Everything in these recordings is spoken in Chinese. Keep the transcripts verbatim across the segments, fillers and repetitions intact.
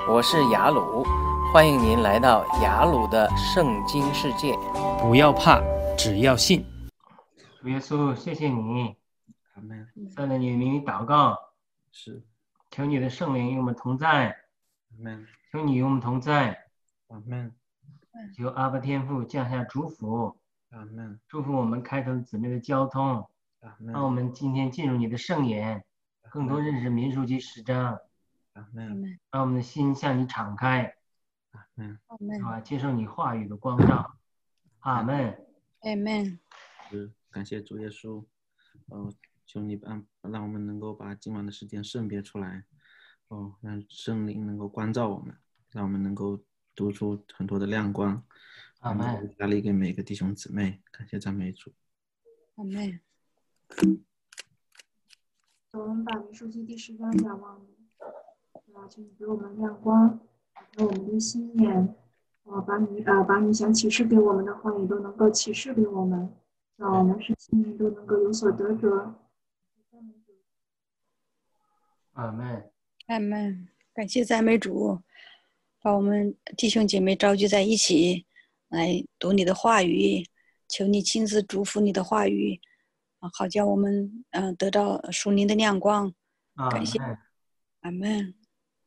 我是雅鲁，欢迎您来到雅鲁的圣经世界。 不要怕，只要信。 主耶稣，谢谢你， 阿门。 在你的名里祷告， 是， 求你的圣灵与我们同在， 阿门， 求你与我们同在， 阿门， 求阿爸天父降下祝福， 阿门， 祝福我们开头姊妹的交通， 阿门， 让我们今天进入你的圣言，更多认识民数记十章， 阿门， 让我们的心向你敞开， 阿门， 是吧？接受你话语的光照。阿门。 阿门。 是，感谢主耶稣，哦，求你让让我们能够把今晚的时间圣别出来，哦，让圣灵能够关照我们，让我们能够读出很多的亮光。 阿门。 压力给每个弟兄姊妹，感谢赞美主。 阿门。 我们把民数记第十章讲完了，啊，请你给我们亮光，给我们的心眼，啊，把你啊把你想启示给我们的话语都能够启示给我们，让我们是心灵都能够有所得着。 阿门。 阿门。感谢赞美主，把我们弟兄姐妹召集在一起，来读你的话语，求你亲自祝福你的话语，好叫我们嗯、呃、得到属灵的亮光。感谢。阿门。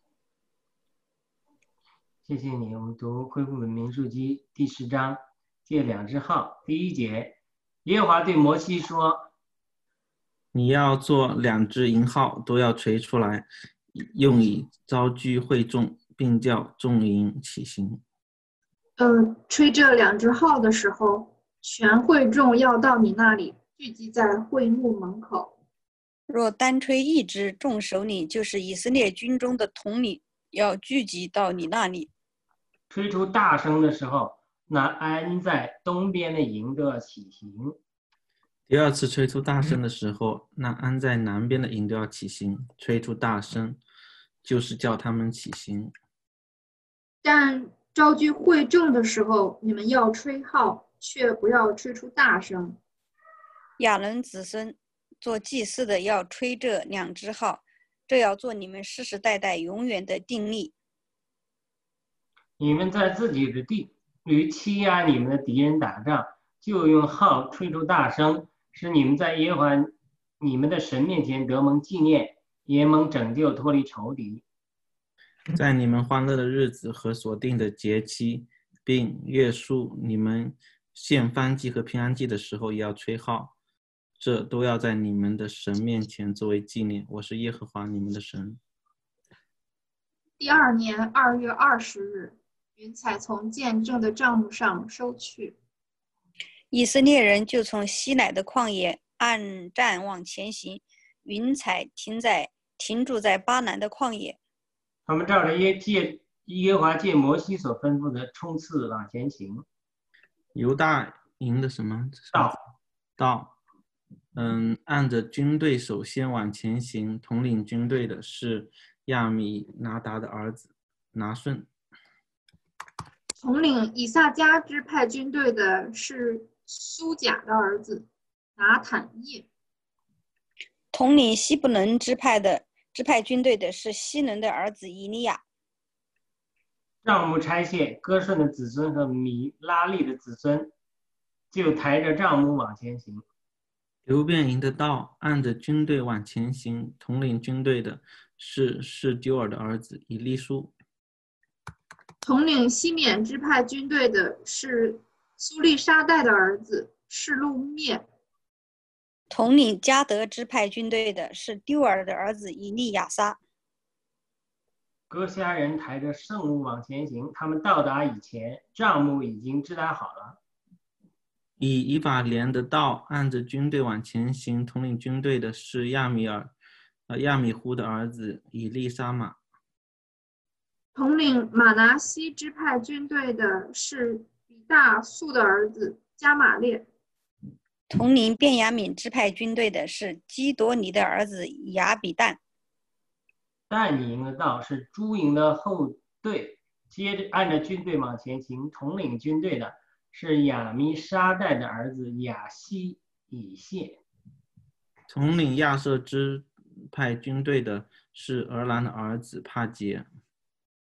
谢谢你，我们读恢复的民数记第十章，借两只号。第一节，耶和华对摩西说：“ 你要做两只银号，都要锤出来，用以招聚会众，并叫众营起行。” 呃，吹这两只号的时候，全会众要到你那里，聚集在会幕门口。 若单吹一支，众首领就是以色列军中的统领，要聚集到你那里。 吹出大声的时候，那安在东边的营都要起行。 第二次吹出大声的时候，那安在南边的营都要起行。吹出大声，就是叫他们起行。 但召集会众的时候，你们要吹号，却不要吹出大声。 亚伦子孙做祭司的要吹这两只号，这要做你们世世代代永远的定例。 你们在自己的地与欺压你们的敌人打仗，就用号吹出大声，使你们在耶和华你们的神面前得蒙纪念，也蒙拯救，脱离仇敌。 在你们欢乐的日子和所定的节期，并约束你们献燔祭和平安祭的时候，也要吹号，这都要在你们的神面前作为纪念。我是耶和华你们的神。 第二年二月二十日，云彩从见证的帐幕上收去， 以色列人就从西乃的旷野按站往前行，云彩停在停住在巴南的旷野。 他们照着耶借耶和华借摩西所吩咐的冲刺往前行。 犹大营的什么道道，嗯，按着军队首先往前行，统领军队的是亚米拿达的儿子拿顺。 统领以萨迦支派军队的是苏甲的儿子拿坦叶。 统领西布伦支派的支派军队的是西伦的儿子以利亚。 帐幕拆卸，哥顺的子孙和米拉利的子孙就抬着帐幕往前行。 流便营的道按着军队往前行，统领军队的是示丢尔的儿子以利书。 统领西缅支派军队的是苏利沙代的儿子示路灭。 统领加德支派军队的是丢尔的儿子以利亚撒。 哥辖人抬着圣物往前行，他们到达以前，帐幕已经支搭好了。 以以法莲的道按着军队往前行，统领军队的是亚米尔，呃亚米忽的儿子以利沙玛。 统领马拿西支派军队的是比大素的儿子加玛列。 统领便雅悯支派军队的是基多尼的儿子亚比旦。 但营的道是朱营的后队，接着按着军队往前行，统领军队的是亚米沙代的儿子亚西以谢。 统领亚瑟支派军队的是俄兰的儿子帕杰。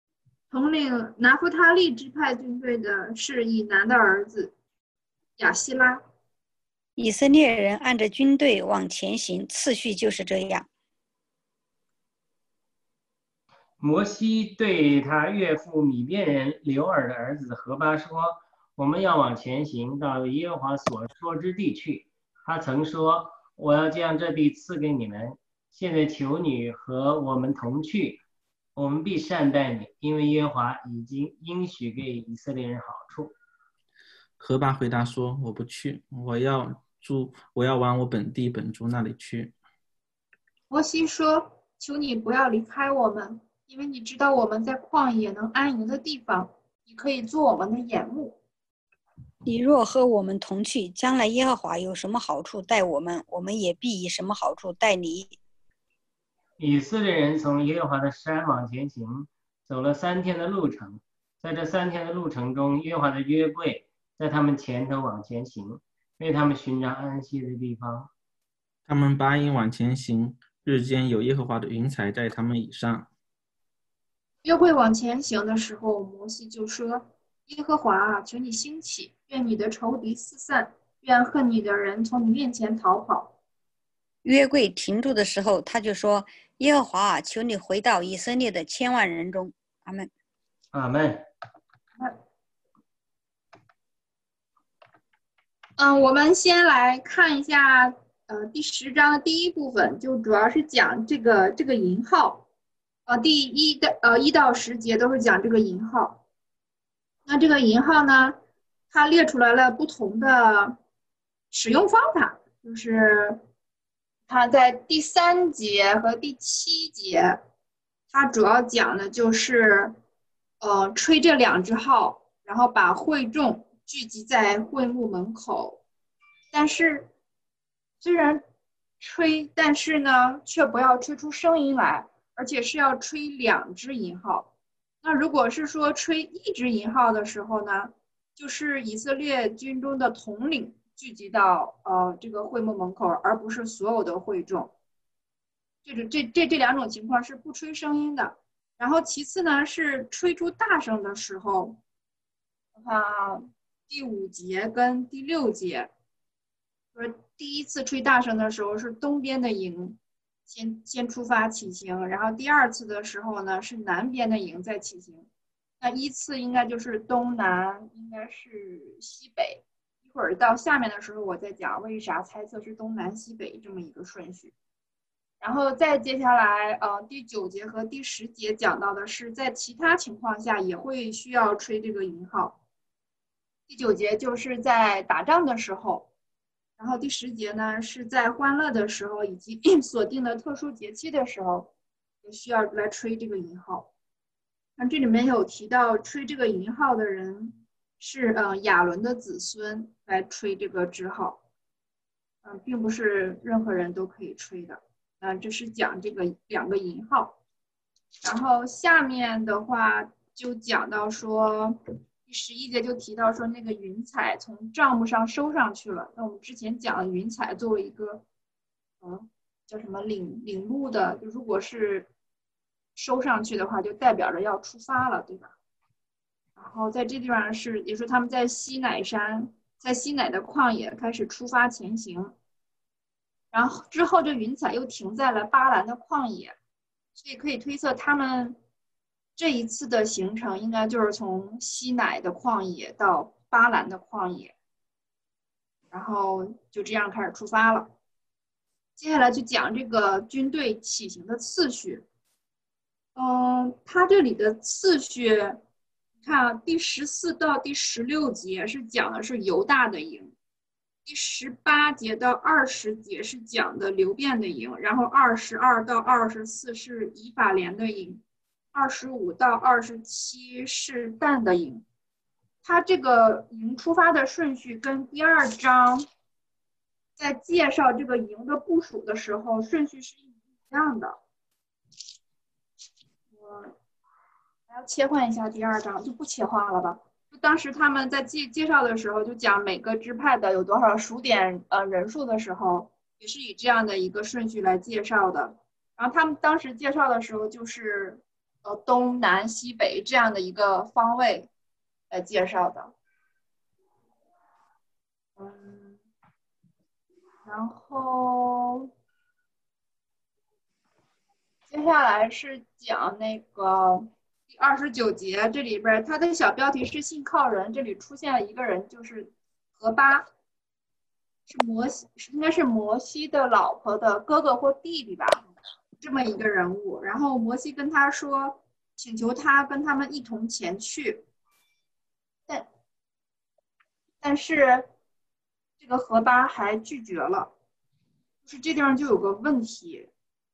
统领拿弗他利支派军队的是以南的儿子亚希拉。 以色列人按着军队往前行，次序就是这样。 摩西对他岳父米甸人流尔的儿子何巴说：“我们要往前行，到耶和华所说之地去。他曾说：我要将这地赐给你们。现在求你和我们同去，我们必善待你，因为耶和华已经应许给以色列人好处。” 何巴回答说：“我不去，我要住，我要往我本地本族那里去。” 摩西说：“求你不要离开我们，因为你知道我们在旷野能安营的地方，你可以做我们的眼目。 你若和我们同去，将来耶和华有什么好处待我们，我们也必以什么好处待你。” 以色列人从耶和华的山往前行，走了三天的路程。在这三天的路程中，耶和华的约柜在他们前头往前行，为他们寻找安息的地方。 他们八营往前行，日间有耶和华的云彩在他们以上。 约柜往前行的时候，摩西就说：“耶和华啊，求你兴起，愿你的仇敌四散，愿恨你的人从你面前逃跑。” 约柜停住的时候，他就说：“耶和华啊，求你回到以色列的千万人中。”阿们。 阿们。 嗯，我们先来看一下，呃，第十章的第一部分，就主要是讲这个这个银号，呃，第一的呃一到十节都是讲这个银号。那这个银号呢，它列出来了不同的使用方法，就是它在第三节和第七节，它主要讲的就是呃吹这两只号，然后把会众聚集在会幕门口，但是虽然吹，但是呢，却不要吹出声音来，而且是要吹两只银号。那如果是说吹一只银号的时候呢，就是以色列军中的统领聚集到呃这个会幕门口，而不是所有的会众。这这这这两种情况是不吹声音的。然后其次呢，是吹出大声的时候，啊。第五节跟第六节，说第一次吹大声的时候是东边的营先先出发起行，然后第二次的时候呢是南边的营再起行。那依次应该就是东南，应该是西北。一会儿到下面的时候我再讲为啥猜测是东南西北这么一个顺序。然后再接下来，呃，第九节和第十节讲到的是在其他情况下也会需要吹这个营号。第九节就是在打仗的时候，然后第十节呢是在欢乐的时候以及锁定的特殊节期的时候，也需要来吹这个银号。那这里面有提到吹这个银号的人是呃亚伦的子孙来吹这个支号，嗯、呃，并不是任何人都可以吹的。嗯、呃，这是讲这个两个银号。然后下面的话就讲到说。第十一节就提到说那个云彩从帐幕上收上去了。那我们之前讲了云彩作为一个，嗯，叫什么领领路的，就如果是收上去的话，就代表着要出发了，对吧？然后在这地方是，也说他们在西乃山，在西乃的旷野开始出发前行。然后之后这云彩又停在了巴兰的旷野，所以可以推测他们。这一次的行程应该就是从西乃的旷野到巴兰的旷野，然后就这样开始出发了。接下来就讲这个军队起行的次序。嗯，它这里的次序，你看啊，第十四到第十六节是讲的是犹大的营，第十八节到二十节是讲的流便的营，然后二十二到二十四是以法莲的营。二十五到二十七是但的营，它这个营出发的顺序跟第二章在介绍这个营的部署的时候顺序是一样的。我还要切换一下第二章，就不切换了吧。就当时他们在介介绍的时候，就讲每个支派的有多少数点呃人数的时候，也是以这样的一个顺序来介绍的。然后他们当时介绍的时候就是。 呃东南西北这样的一个方位来介绍的。嗯，然后接下来是讲那个第二十九节，这里边它的小标题是信靠人，这里出现了一个人，就是何巴，是摩西，应该是摩西的老婆的哥哥或弟弟吧，这么一个人物。然后摩西跟他说，请求他跟他们一同前去，但但是这个何巴还拒绝了，就是这地方就有个问题。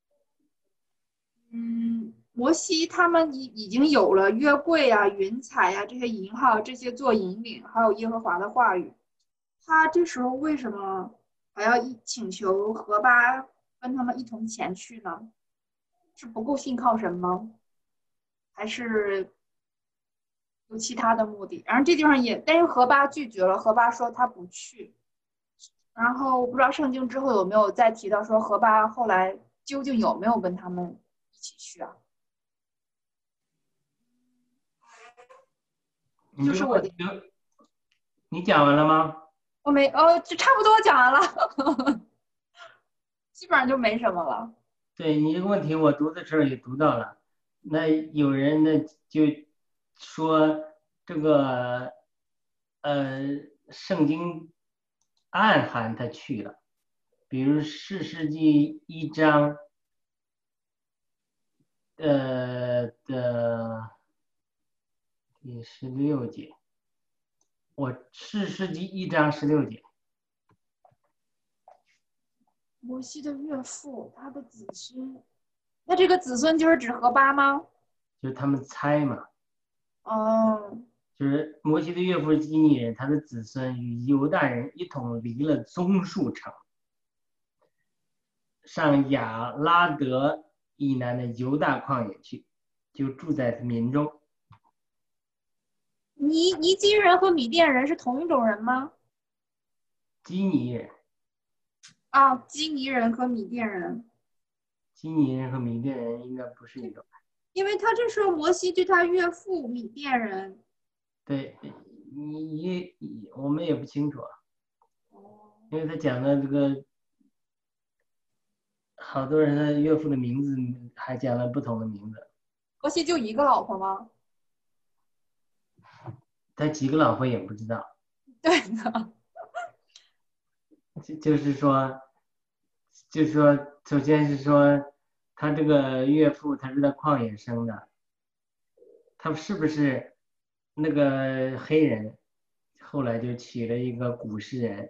嗯，摩西他们已已经有了约柜啊、云彩呀、啊、这些银号，这些做引领，还有耶和华的话语。他这时候为什么还要一请求何巴跟他们一同前去呢？是不够信靠神吗？还是有其他的目的？然后这地方也，但是何巴拒绝了，何巴说他不去。然后不知道圣经之后有没有再提到说何巴后来究竟有没有跟他们一起去啊？就是我的， 你讲完了吗？ 我没，哦，就差不多讲完了，基本上就没什么了。 对，你这个问题我读的时候也读到了，那有人呢就说这个呃圣经暗含他去了，比如士世记一章呃的第十六节，我士世记一章十六节。 摩西的岳父，他的子孙，那这个子孙就是指何巴吗？ 就是他们猜嘛。 哦。 就是摩西的岳父基尼人，他的子孙与犹大人一同离了棕树城，上亚拉德以南的犹大旷野去，就住在民中。 尼尼基人和米甸人是同一种人吗？ 基尼人。 啊，基尼人和米甸人。 基尼人和米甸人应该不是一种。 因为他这时候摩西对他岳父米甸人。 对，你也我们也不清楚啊，因为他讲的这个，好多人的岳父的名字还讲了不同的名字。 摩西就一个老婆吗？ 他几个老婆也不知道。 对的。 就就是说，就是说，首先是说，他这个岳父他是在旷野生的，他是不是那个黑人，后来就娶了一个古诗人，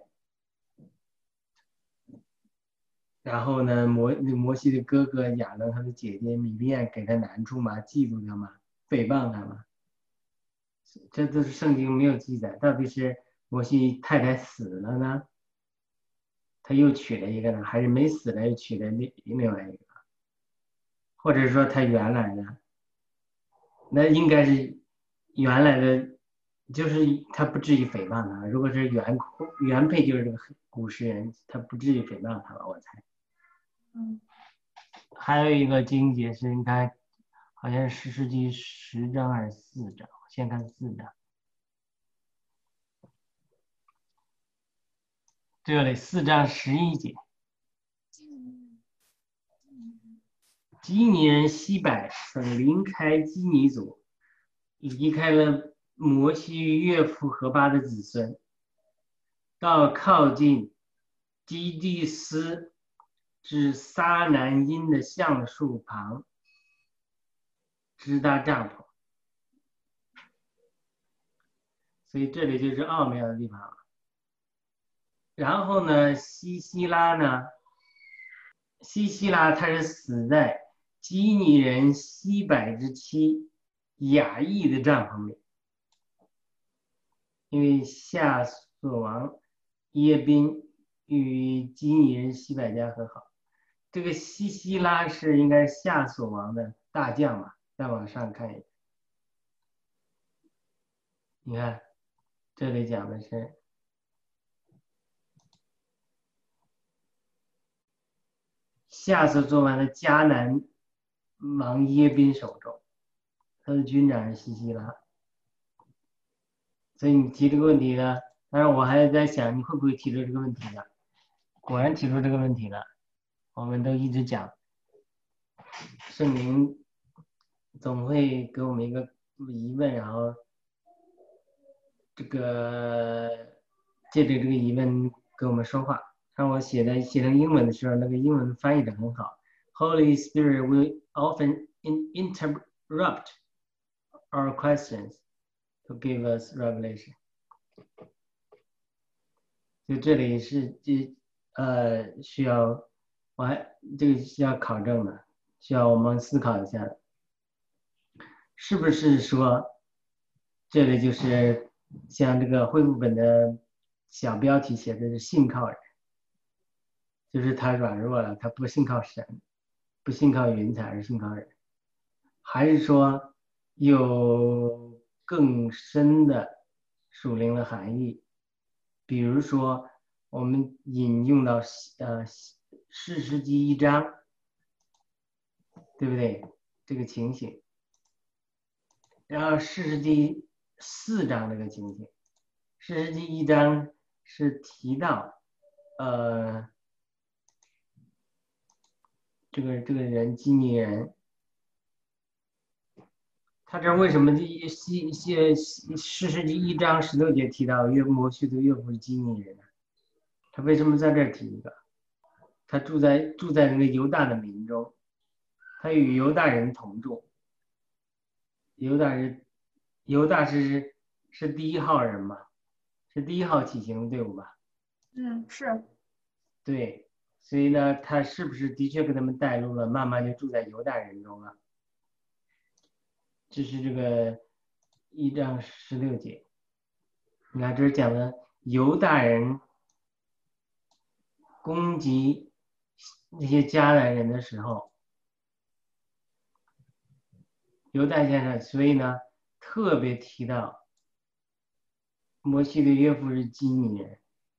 然后呢，摩摩西的哥哥亚伦和他的姐姐米利暗给他难处嘛，嫉妒他嘛，诽谤他嘛，这都是圣经没有记载。到底是摩西太太死了呢，他又娶了一个呢，还是没死了又娶了另另外一个？或者说他原来的，那应该是原来的，就是他不至于诽谤他。如果是原原配就是这个古诗人，他不至于诽谤他吧？我猜。 嗯。 还有一个经节是，你看，好像是士世记十章还是四章？先看四章。这里四章十一节。基尼人西柏曾离开基尼族，离开了摩西岳父何巴的子孙，到靠近基地斯至撒南因的橡树旁，支搭帐篷。所以这里就是奥妙的地方了。然后呢，西西拉呢，西西拉他是死在基尼人西柏之妻雅意的帐篷里，因为夏所王耶宾与基尼人西柏家和好。这个西西拉是应该夏所王的大将嘛？再往上看一眼，你看这里讲的是夏所做完的迦南王耶宾手中， 他的军长是西西拉。所以你提这个问题呢，当然我还在想你会不会提出这个问题呢？果然提出这个问题了。我们都一直讲，圣灵总会给我们一个疑问，然后这个借着这个疑问跟我们说话。让我写的写成英文的时候，那个英文翻译的很好。Holy Spirit will often in, interrupt our questions to give us revelation。就这里是这呃需要我还这个需要考证的，需要我们思考一下的，是不是说这里就是像这个恢复本的小标题写的是信靠人，就是他软弱了，他不信靠神，不信靠云彩，而信靠人，还是说有更深的属灵的含义？比如说我们引用到呃士师记一章，对不对？这个情形，然后士师记四章这个情形，士师记一章是提到呃这个这个人基尼人，他这为什么西西西士师记一章十六节提到约摩西的岳父是基尼人呢？他为什么在这儿提一个？他住在住在那个犹大的民中，他与犹大人同住。犹大人，犹大是是第一号人嘛，是第一号起行的队伍吧？ 嗯，是。 对，所以呢，他是不是的确给他们带入了，慢慢就住在犹大人中了？这是这个一章十六节。你看，这是讲的犹大人攻击那些迦南人的时候，犹大先生，所以呢，特别提到摩西的岳父是基尼人，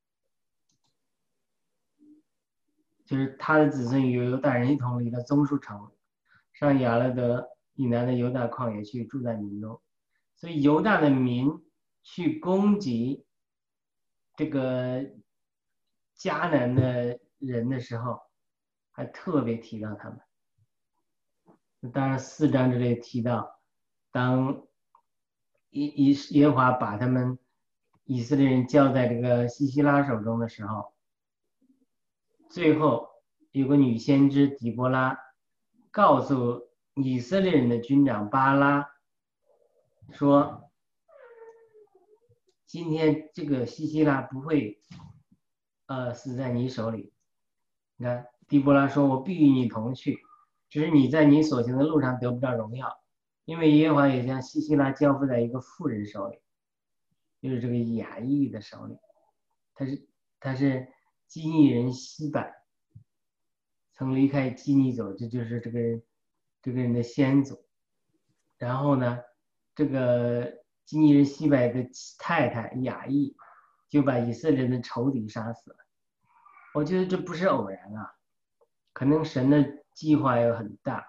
就是他的子孙与犹大人一同离了棕树城，上亚勒德以南的犹大旷野去，住在民中。所以犹大的民去攻击这个迦南的人的时候，还特别提到他们。当然四章这里提到，当耶耶和华把他们以色列人交在这个西西拉手中的时候，最后有个女先知底波拉告诉以色列人的军长巴拉说，今天这个西西拉不会呃死在你手里。你看底波拉说，我必与你同去，只是你在你所行的路上得不到荣耀，因为耶和华也将西西拉交付在一个妇人手里，就是这个雅意的手里。他是他是基尼人西百，曾离开基尼走，这就是这个这个人的先祖。然后呢，这个基尼人西百的太太雅意就把以色列人的仇敌杀死了。我觉得这不是偶然啊，可能神的计划又很大，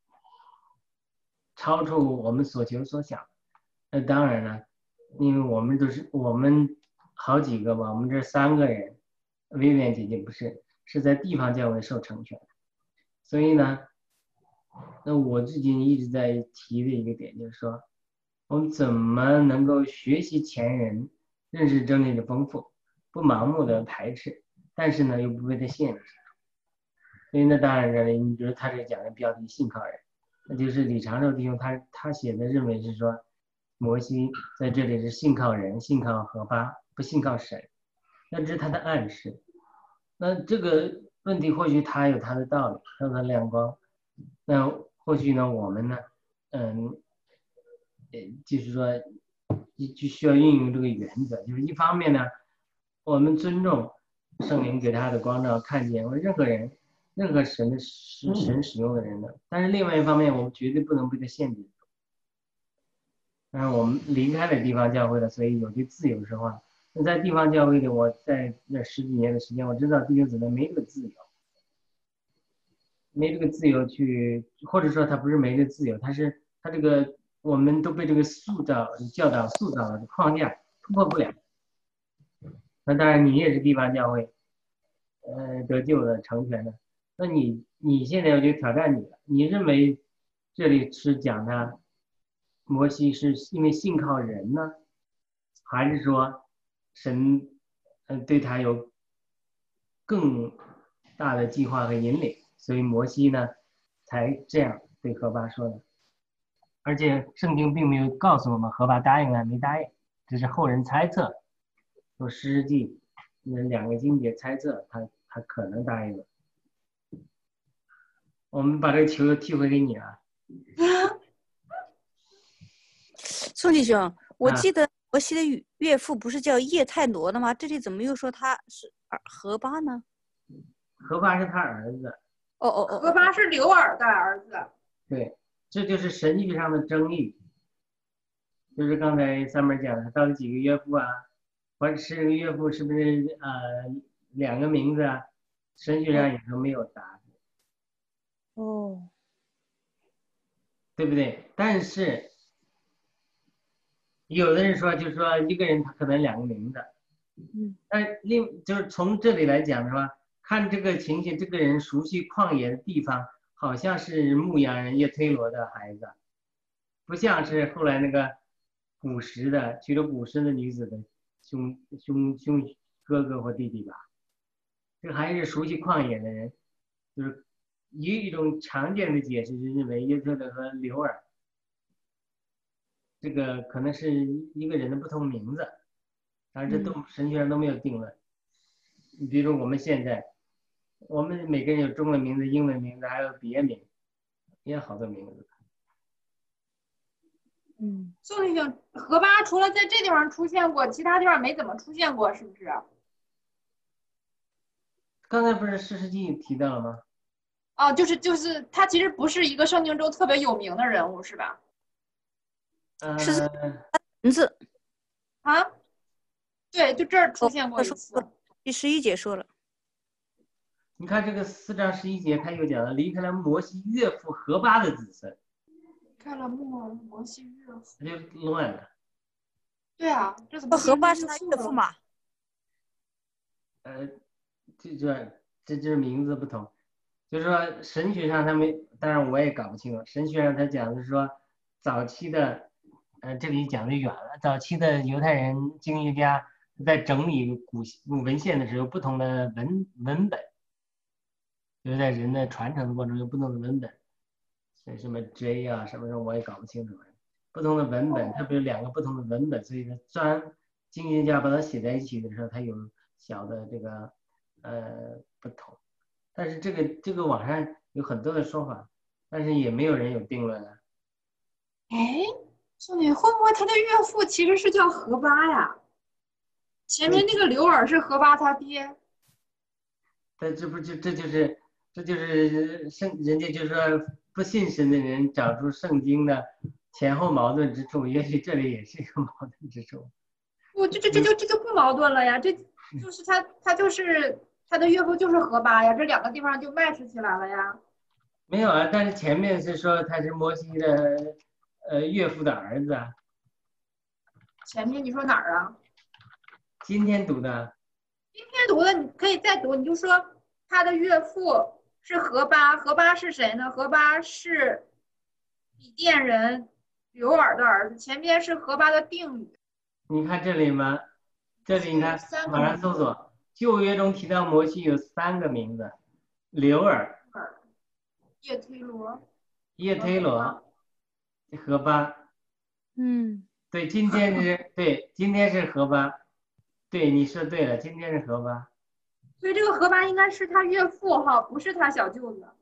超出我们所求所想。那当然了，因为我们都是我们好几个吧，我们这三个人，薇薇姐姐不是是在地方教会受成全，所以呢，那我最近一直在提的一个点就是说，我们怎么能够学习前人，认识真理的丰富，不盲目的排斥，但是呢又不被它限制。所以那当然了，你比如他这讲的标题信靠人，那就是李长寿弟兄他他写的认为是说，摩西在这里是信靠人，信靠河巴，不信靠神，那这是他的暗示。那这个问题或许他有他的道理，他有他的亮光。那或许呢，我们呢，嗯，呃，就是说，就需要运用这个原则，就是一方面呢，我们尊重圣灵给他的光照，看见我任何人。任何神的神使用的人的，但是另外一方面，我们绝对不能被他限制。但是我们离开了地方教会了，所以有些自由说话。那在地方教会里，我在那十几年的时间，我知道弟兄姊妹没这个自由，没这个自由去，或者说他不是没这个自由，他是他这个我们都被这个塑造教导塑造的框架突破不了。那当然，你也是地方教会，呃，得救的成全的。那你你现在我就挑战你了，你认为这里是讲他摩西是因为信靠人呢，还是说神呃对他有更大的计划和引领，所以摩西呢才这样对何巴说的？而且圣经并没有告诉我们何巴答应了没答应，只是后人猜测，说诗记那两个经节猜测他他可能答应了。我们把这个球踢回给你啊。 宋弟兄，我啊记得摩西的岳父不是叫叶泰罗的吗？这里怎么又说他是儿何巴呢？ 何巴是他儿子。 哦哦哦， 何巴是刘尔的儿子。 对，这就是神学上的争议，就是刚才三妹讲的，到底几个岳父啊，或者是个岳父是不是呃两个名字啊？神学上也都没有答案。 哦， 对不对？但是有的人说，就是说一个人他可能两个名字， 嗯， 但另就是从这里来讲的话，看这个情形，这个人熟悉旷野的地方，好像是牧羊人叶忒罗的孩子，不像是后来那个古时的娶了古时的女子的兄兄兄哥哥或弟弟吧？这个还是熟悉旷野的人，就是以一种常见的解释是认为叶忒罗和刘尔。这个可能是一个人的不同名字，但是这都神学上都没有定论。你比如我们现在，我们每个人有中文名字、英文名字，还有别名，也有好多名字。 嗯， 宋弟兄，何巴除了在这地方出现过，其他地方没怎么出现过，是不是？ 刚才不是士师记提到了吗？ 哦，就是就是他其实不是一个圣经中特别有名的人物，是吧？ 呃， 是名字啊，对，就这儿出现过一次。 第十一节说了， 你看这个四章十一节，他又讲了离开了摩西岳父何巴的子孙， 看了摩摩西岳父， 他就乱了。 对啊，这怎么何巴是他岳父嘛？ 呃，这这这就是名字不同，就是说神学上他们，当然我也搞不清楚，神学上他讲的是说早期的。呃，这里讲的远了。早期的犹太人经学家在整理古文献的时候，不同的文文本，就是在人的传承的过程中有不同的文本，所以什么 J 啊，什么什么我也搞不清楚。不同的文本，特别有两个不同的文本，所以说专经学家把它写在一起的时候，它有小的这个呃不同。但是这个这个网上有很多的说法，但是也没有人有定论啊。 哎。兄弟，会不会他的岳父其实是叫何巴呀？前面那个刘尔是何巴他爹。 但这不就这就是这就是圣人家就说不信神的人找出圣经的前后矛盾之处，也许这里也是一个矛盾之处。 不，这这这就这就不矛盾了呀，这就是他他就是他的岳父就是何巴呀，这两个地方就 match 起来了呀。 没有啊，但是前面是说他是摩西的。呃，岳父的儿子啊， 前面你说哪儿啊？ 今天读的。 今天读的，你可以再读，你就说他的岳父是何巴，何巴是谁呢？何巴是米甸人刘尔的儿子，前边是何巴的定语。 你看这里吗？这里你看，马上搜索，旧约中提到摩西有三个名字：刘尔、 叶忒罗、 叶忒罗。何巴， 嗯， 对，今天是对，今天是何巴，对，你说对了，今天是何巴， 所以这个何巴应该是他岳父哈，不是他小舅子。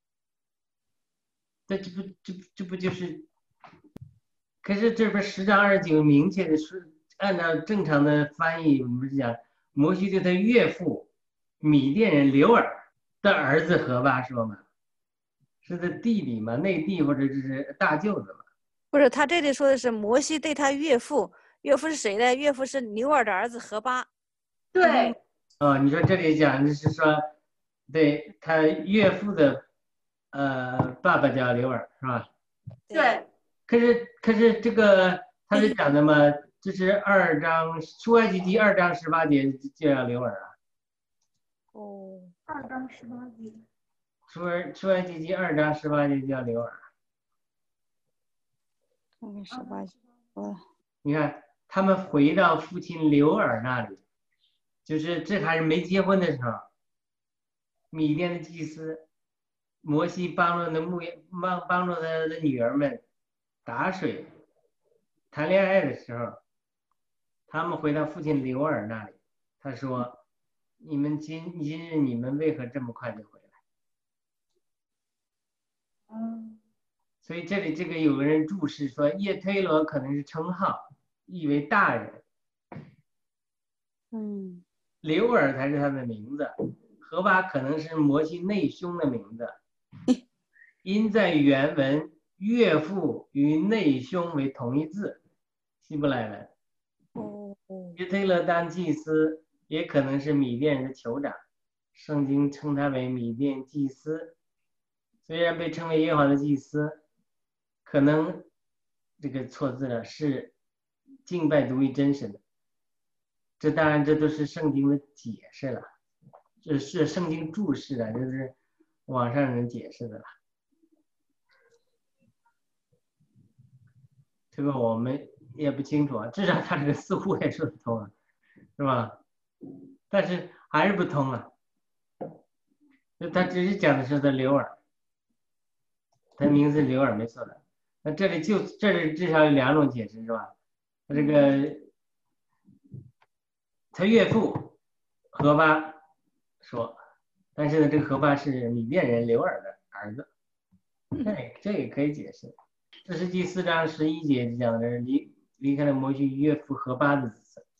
这这不这这不就是？可是这边十章二十九明确的是按照正常的翻译，我们不是讲摩西对他岳父米甸人刘尔的儿子何巴说嘛？是他弟弟嘛，内弟或者是大舅子嘛？ 不是，他这里说的是摩西对他岳父，岳父是谁呢？岳父是牛尔的儿子何巴。 对。 哦，你说这里讲的是说，对他岳父的，呃，爸爸叫刘尔是吧？ 对。 可是可是这个他是讲的嘛，这是二章出埃及记二章十八节就要留耳啊。 哦， 二章十八节。 出埃出埃及记二章十八节就要留耳。 那个十八节，哦， 你看他们回到父亲刘尔那里，就是这还是没结婚的时候，米甸的祭司摩西帮助的牧帮帮助他的女儿们打水谈恋爱的时候，他们回到父亲刘尔那里，他说：“你们今今日你们为何这么快就回来？” 嗯， 所以这里这个有个人注释说，叶忒罗可能是称号，意为大人。 嗯， 刘尔才是他的名字，何巴可能是摩西内兄的名字，因在原文岳父与内兄为同一字，希伯来文。 哦， 约忒勒当祭司，也可能是米甸人的酋长，圣经称他为米甸祭司。虽然被称为耶和华的祭司，可能这个错字了，是敬拜独一真神的。这当然这都是圣经的解释了，这是圣经注释的，这是网上人解释的了。这个我们也不清楚啊，至少他这个似乎也说得通啊，是吧？但是还是不通啊。就他只是讲的是他刘尔，他名字刘尔没错的。那这里就这里至少有两种解释，是吧？他这个他岳父何巴说，但是呢，这个何巴是米甸人刘尔的儿子，这这也可以解释。这是第四章十一节讲的离离开了摩西岳父何巴的子孙。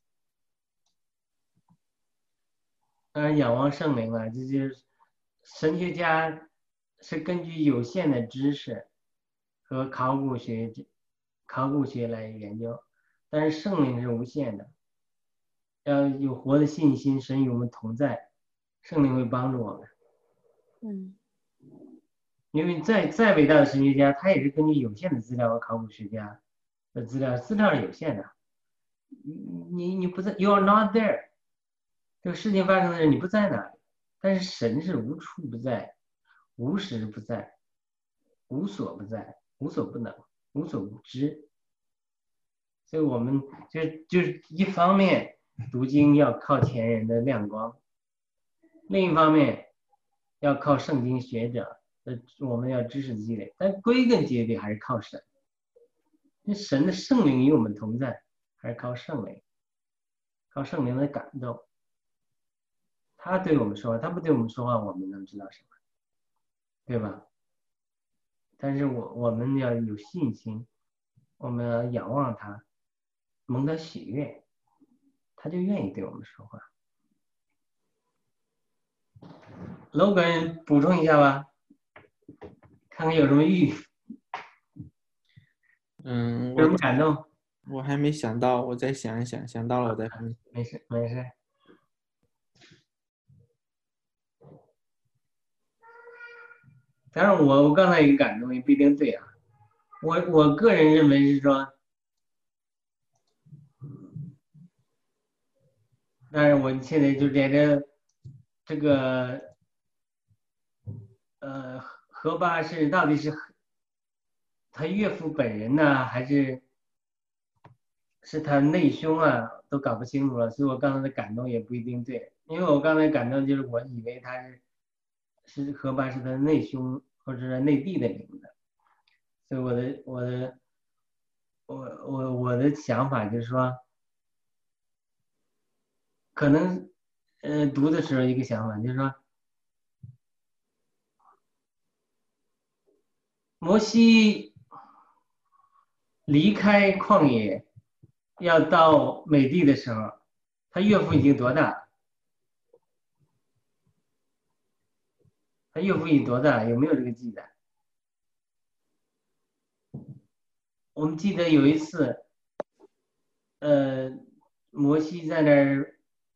当然，仰望圣灵了，这就是神学家是根据有限的知识和考古学考古学来研究，但是圣灵是无限的，要有活的信心，神与我们同在，圣灵会帮助我们。 嗯， 因为再再伟大的神学家，他也是根据有限的资料和考古学家的资料，资料是有限的。你你不在 ，you are not there， 这个事情发生的时候你不在那里，但是神是无处不在，无时不在，无所不在，无所不能，无所不知。所以我们就就是一方面读经要靠前人的亮光，另一方面要靠圣经学者。我们要知识积累，但归根结底还是靠神。那神的圣灵与我们同在，还是靠圣灵，靠圣灵的感动。他对我们说话，他不对我们说话，我们能知道什么？对吧？但是我我们要有信心，我们要仰望他，蒙他喜悦，他就愿意对我们说话。Logan 补充一下吧。看看有什么预， 嗯， 有什么感动？ 我还没想到，我再想一想，想到了我再分享。 没事没事。当然我我刚才有感动也不一定对啊，我我个人认为是说，但是我现在就连着这个呃何巴是到底是他岳父本人呢，还是是他内兄啊，都搞不清楚了。所以我刚才的感动也不一定对，因为我刚才感动就是我以为他是是何巴是他的内兄或者是内弟的名字，所以我的我的我我我的想法就是说，可能呃读的时候一个想法就是说，摩西离开旷野要到美地的时候，他岳父已经多大？他岳父已经多大？有没有这个记载？我们记得有一次，呃，摩西在那儿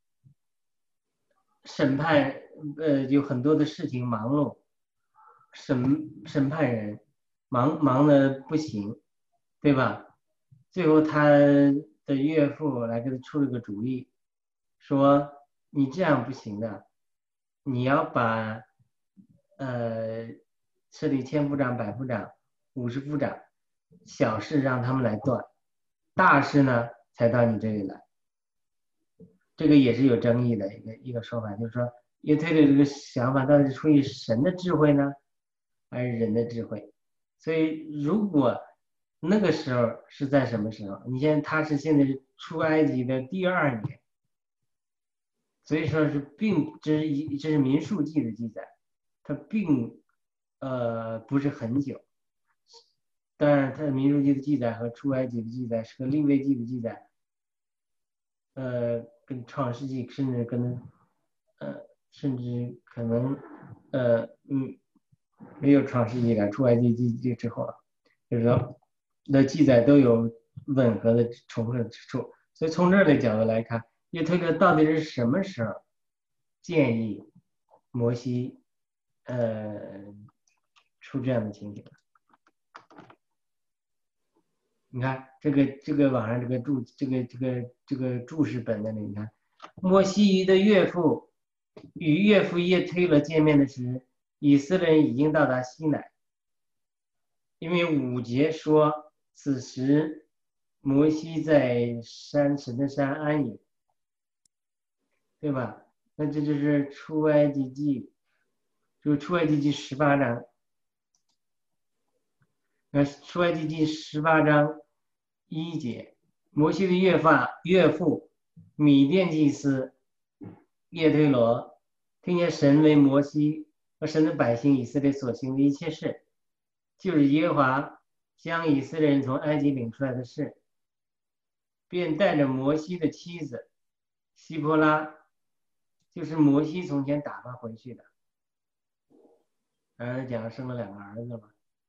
审判，呃，有很多的事情忙碌，审审判人，忙忙的不行。 对吧？最后他的岳父来给他出了个主意，说你这样不行的，你要把呃设立千夫长、百夫长、五十夫长，小事让他们来断，大事呢才到你这里来。这个也是有争议的一个一个说法，就是说耶推的这个想法到底是出于神的智慧呢，还是人的智慧？所以如果那个时候是在什么时候？你现在他是现在出埃及的第二年，所以说是并这是一这是民数记的记载，它并呃不是很久。当然，它的民数记的记载和出埃及的记载是和利未记的记载，呃，跟创世纪甚至跟呃甚至可能呃嗯没有创世纪了，出埃及记之后了，就是说的记载都有吻合的重合之处。所以从这个角度来看，耶推勒到底是什么时候建议摩西呃出这样的情景？你看这个这个网上这个注这个这个这个注释本的里，你看摩西的岳父与岳父耶推勒见面的时，以色列人已经到达西乃，因为五节说此时摩西在山神的山安营，对吧？那这就是出埃及记，就是出埃及记十八章。那出埃及记十八章一节，摩西的岳父岳父米甸祭司耶推罗听见神为摩西和神的百姓以色列所行的一切事，就是耶和华将以色列人从埃及领出来的事，便带着摩西的妻子希波拉，就是摩西从前打发回去的，儿子讲生了两个儿子嘛。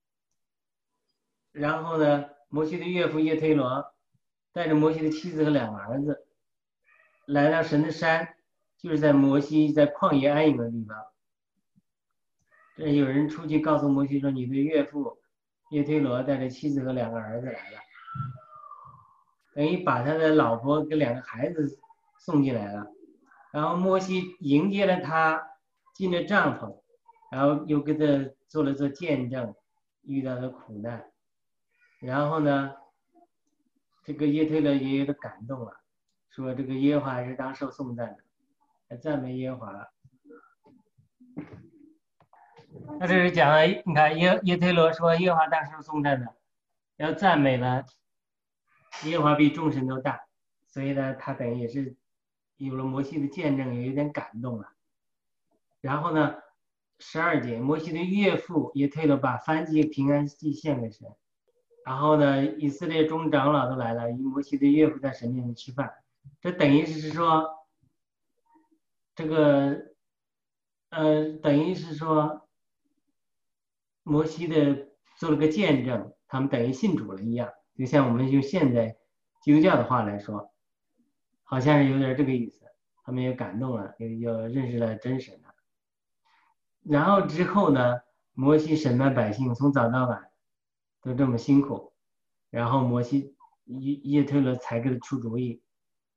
然后呢，摩西的岳父耶推罗带着摩西的妻子和两个儿子来到神的山，就是在摩西在旷野安营的地方。这有人出去告诉摩西说，你的岳父耶推罗带着妻子和两个儿子来了，等于把他的老婆跟两个孩子送进来了。然后摩西迎接了他，进了帐篷，然后又给他做了做见证遇到的苦难。然后呢，这个耶推勒也有点感动了，说这个耶和华是当受颂赞的，赞美耶和华。那这是讲了，你看耶耶推勒说耶和华当受颂赞的，要赞美了耶和华比众神都大，所以呢，他等于也是有了摩西的见证，也有点感动了。然后呢，十二节，摩西的岳父耶推勒把燔祭平安祭献给神。然后呢，以色列众长老都来了，与摩西的岳父在神面前吃饭。这等于是说，这个，呃，等于是说，摩西的做了个见证，他们等于信主了一样。就像我们用现在基督教的话来说，好像是有点这个意思。他们也感动了，也又认识了真神了。然后之后呢，摩西审判百姓，从早到晚都这么辛苦，然后摩西耶耶推勒才给他出主意，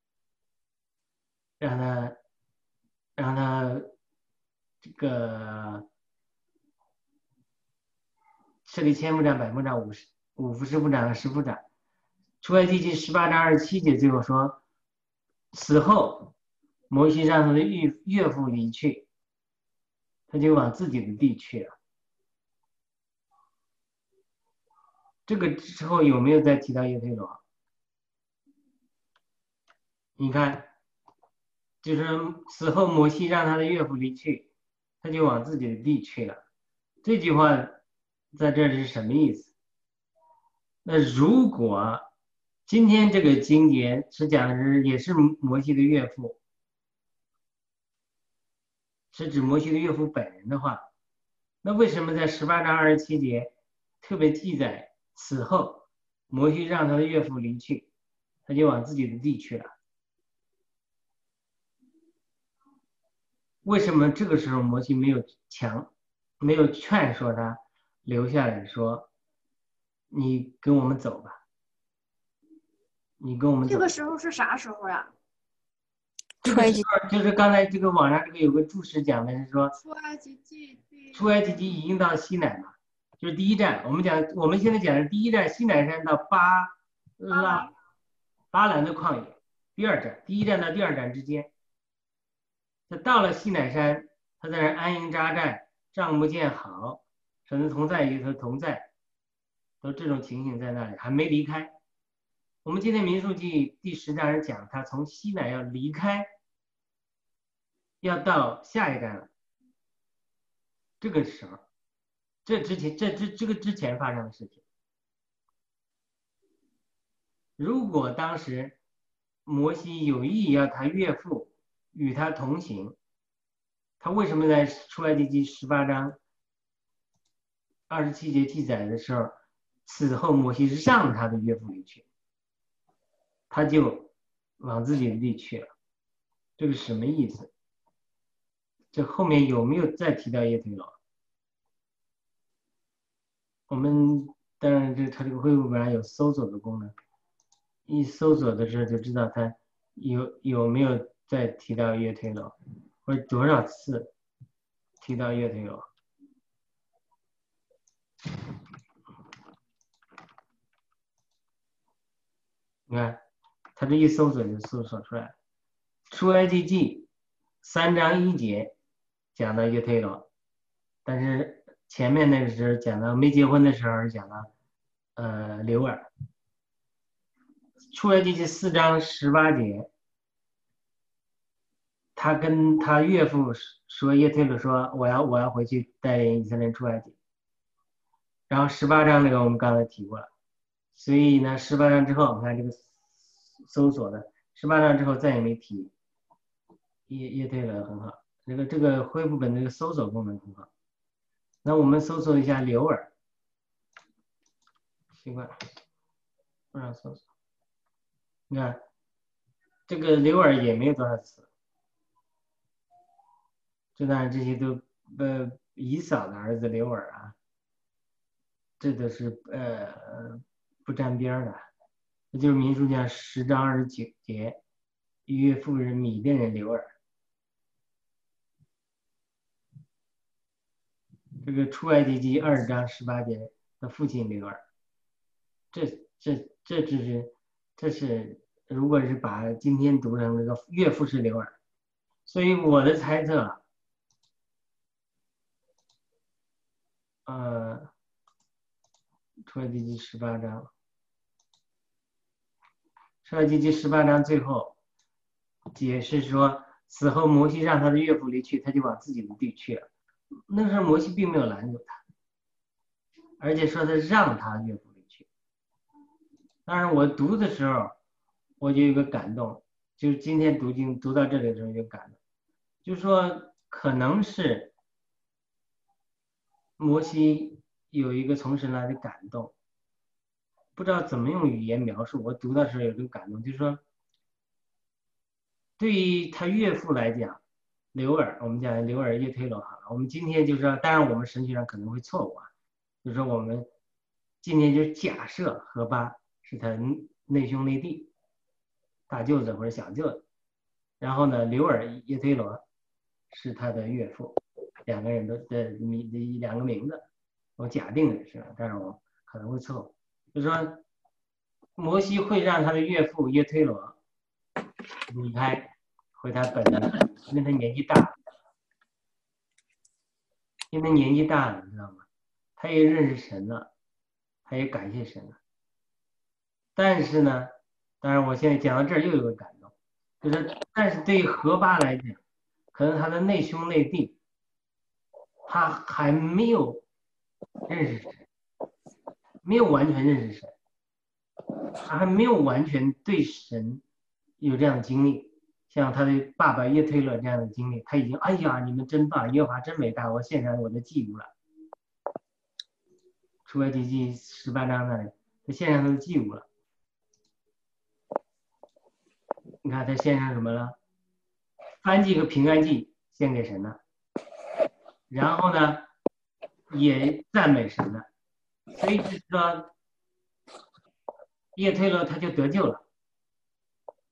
让他让他这个设立千夫长、百夫长、五十五夫十夫长和十夫长。出埃及记十八章二十七节最后说，此后摩西让他的岳岳父离去，他就往自己的地去了。这个之后有没有再提到耶推罗？你看，就是此后摩西让他的岳父离去，他就往自己的地去了。这句话在这里是什么意思？那如果今天这个经节是讲的是也是摩西的岳父，是指摩西的岳父本人的话，那为什么在十八章二十七节特别记载此后摩西让他的岳父离去，他就往自己的地去了？为什么这个时候摩西没有强没有劝说他留下来，说你跟我们走吧？ 你跟我们这个时候是啥时候呀？ 这个时候就是刚才这个网上这个有个注释讲的是说， 出埃及记第出埃及记已经到西乃了，就是第一站。我们讲我们现在讲的第一站西乃山到巴拉巴兰的旷野，第二站，第一站到第二站之间。他到了西乃山，他在那儿安营扎寨，帐幕建好，神的同在与他同在，都这种情形在那里，还没离开。我们今天民数记第十章讲，他从西乃要离开，要到下一站了。这个时候，这之前这这这个之前发生的事情，如果当时摩西有意要他岳父与他同行，他为什么在出埃及记十八章二十七节记载的时候，此后摩西让他的岳父离去，他就往自己的地去了，这个什么意思？这后面有没有再提到耶忒罗？我们当然这他这个恢复本上有搜索的功能，一搜索的时候就知道他有有没有再提到耶忒罗，或者多少次提到耶忒罗。你看他这一搜索就搜索出来了。出埃及记三章一节讲到耶忒罗，但是前面那个时候讲到没结婚的时候讲到呃流珥。出埃及记四章十八节，他跟他岳父说，耶忒罗说我要我要回去带领以色列人出埃及。然后十八章那个我们刚才提过了，所以呢十八章之后我们看这个搜索的十八章之后再也没提耶耶忒罗，很好，这个这个恢复本这个搜索功能很好。那我们搜索一下流珥，习惯不让搜索。你看这个流珥也没有多少词，这当然这些都呃以扫的儿子流珥啊，这都是呃不沾边的。这就是民数记十章二十九节，约妇人米甸人流珥。这个出埃及记二章十八节的父亲流珥，这这这只是这是如果是把今天读成这个岳父是流珥，所以我的猜测，呃，出埃及记十八章，出埃及记十八章最后解释说，死后摩西让他的岳父离去，他就往自己的地去了。那时候摩西并没有拦阻他，而且说他让他岳父离去。当然我读的时候我就有个感动，就是今天读经读到这里的时候就感动，就是说可能是摩西有一个从神来的感动，不知道怎么用语言描述，我读的时候有这个感动，就是说对于他岳父来讲，流珥，我们讲流珥耶忒罗好了，我们今天就说，当然我们神学上可能会错误啊，就是说我们今天就假设何巴是他内兄内弟，大舅子或者小舅子，然后呢流珥耶忒罗是他的岳父，两个人都的名两个名字，我假定的是，但是我可能会错误，就是说摩西会让他的岳父耶忒罗离开回他本地，因为他年纪大了，因为他年纪大了，你知道吗？他也认识神了，他也感谢神了。但是呢，当然我现在讲到这儿又有个感动，就是但是对于何巴来讲，可能他的内兄内弟，他还没有认识神，没有完全认识神，他还没有完全对神有这样的经历。像他的爸爸耶忒罗这样的经历，他已经哎呀，你们真棒，耶和华真伟大，我献上我的祭物了。出埃及记十八章那里，他献上他的祭物了。你看他献上什么了？燔祭和平安祭献给神了，然后呢，也赞美神了。所以就是说，耶忒罗他就得救了。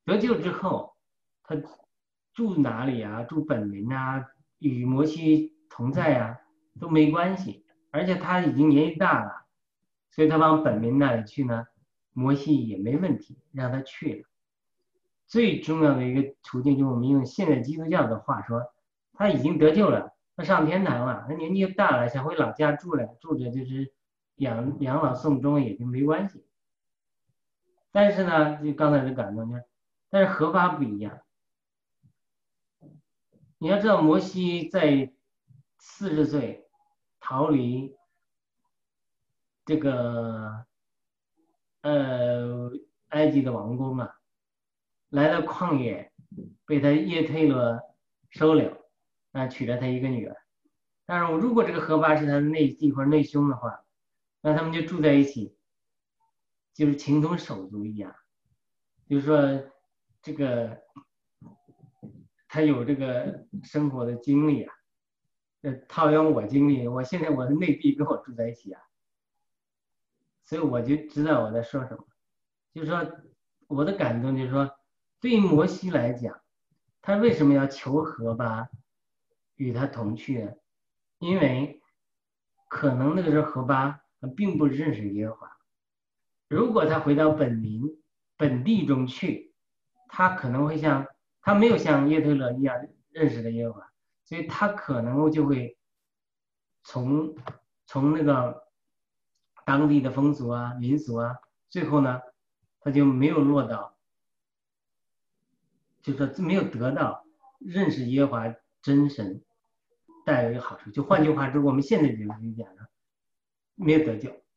得救之后，他住哪里啊，住本民啊，与摩西同在啊，都没关系。而且他已经年纪大了，所以他往本民那里去呢，摩西也没问题，让他去了。最重要的一个途径，就是我们用现在基督教的话说，他已经得救了，他上天堂了，他年纪大了，想回老家住了，住着就是养养老送终也就没关系。但是呢，就刚才的感动呢，但是合法不一样。你要知道，摩西在四十岁逃离这个呃埃及的王宫啊，来到旷野，被他叶忒罗收留，那娶了他一个女儿。但是如果这个河巴是他的内弟或者内兄的话，那他们就住在一起，就是情同手足一样。就是说，这个他有这个生活的经历啊，呃，套用我经历，我现在我的内弟跟我住在一起啊，所以我就知道我在说什么。就是说，我的感动就是说，对于摩西来讲，他为什么要求河巴与他同去呢？因为可能那个时候河巴并不认识耶和华，如果他回到本民本地中去，他可能会像他没有像叶忒罗一样认识的耶和华，所以他可能就会从从那个当地的风俗啊、民俗啊，最后呢，他就没有落到，就是说没有得到认识耶和华真神带来的好处。就换句话说，我们现在就讲呢，没有得救。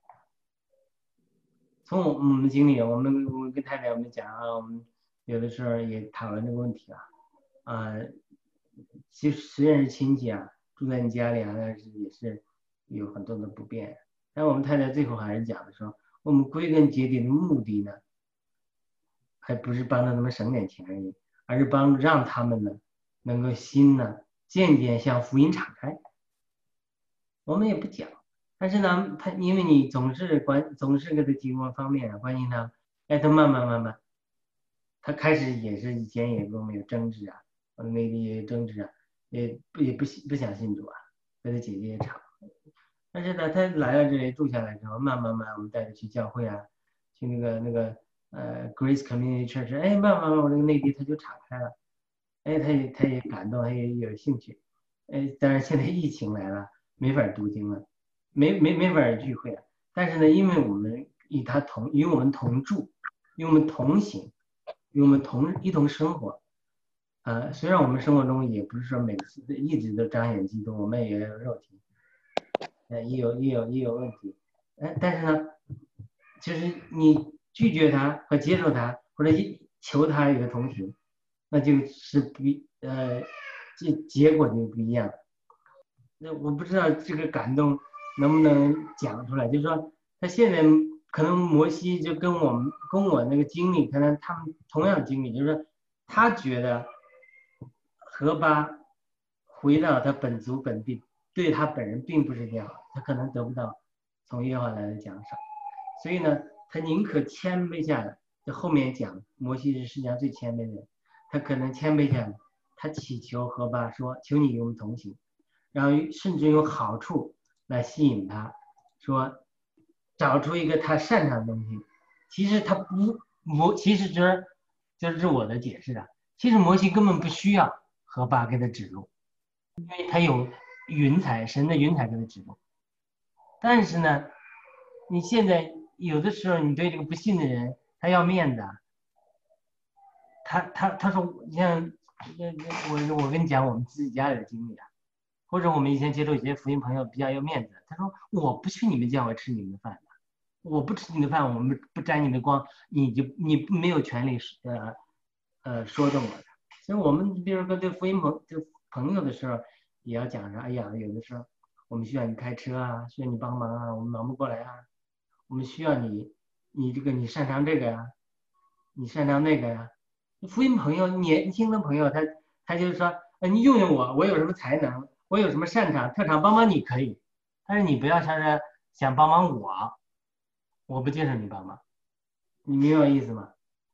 从我们经历，我们我们跟太太我们讲啊，我们有的时候也讨论这个问题啊，啊，其实虽然是亲戚啊，住在你家里啊，但是也是有很多的不便。但我们太太最后还是讲的说，我们归根结底的目的呢，还不是帮助他们省点钱而已，而是帮助让他们呢能够心呢渐渐向福音敞开。我们也不讲。但是呢，他因为你总是关，总是给他提供方面啊，关心他，哎，他慢慢慢慢，他开始也是以前也跟我们有争执啊，我的内地也有争执啊，也不也不不想信主啊，跟他姐姐也吵。但是呢，他来了这里住下来之后，慢慢慢，我们带他去教会啊，去那个那个呃 Grace Community Church， 哎，慢慢慢，我这个内地他就敞开了，哎，他也他也感动，他也有兴趣，哎，当然现在疫情来了，没法读经了。没没没法聚会了，但是呢，因为我们与他同与我们同住，与我们同行，与我们同一同生活，呃，虽然我们生活中也不是说每次一直都彰显基督，我们也有肉体，呃，也有也有也有问题，呃，但是呢，就是你拒绝他和接受他，或者求他与他同行，那就是不呃，这结果就不一样。那我不知道这个感动能不能讲出来，就是说他现在可能摩西就跟我们跟我那个经历，可能他们同样经历，就是说他觉得河巴回到他本族本地，对他本人并不是这样，他可能得不到从耶和华来的奖赏，所以呢，他宁可谦卑下来。就后面讲，摩西是世界上最谦卑的人，他可能谦卑下来，他祈求河巴说：“求你与我们同行。”然后甚至用好处来吸引他，说找出一个他擅长的东西。其实他不摩，其实这这是我的解释啊。其实摩西根本不需要河巴给他指路，因为他有云彩，神的云彩给他指路。但是呢，你现在有的时候你对这个不信的人，他要面子，他他他说，你像我我跟你讲我们自己家里的经历啊。或者我们以前接触一些福音朋友比较有面子，他说我不去你们教会吃你们的饭的，我不吃你的饭，我们不沾你的光，你就你没有权利呃呃说动我的。所以我们比如说对福音朋对朋友的时候，也要讲说，哎呀，有的时候我们需要你开车啊，需要你帮忙啊，我们忙不过来啊，我们需要你，你这个你擅长这个呀、啊，你擅长那个呀、啊。福音朋友年轻的朋友，他他就说，哎，你用用我，我有什么才能？我有什么擅长特长帮忙你可以，但是你不要想着想帮忙我，我不接受你帮忙，你明白我意思吗？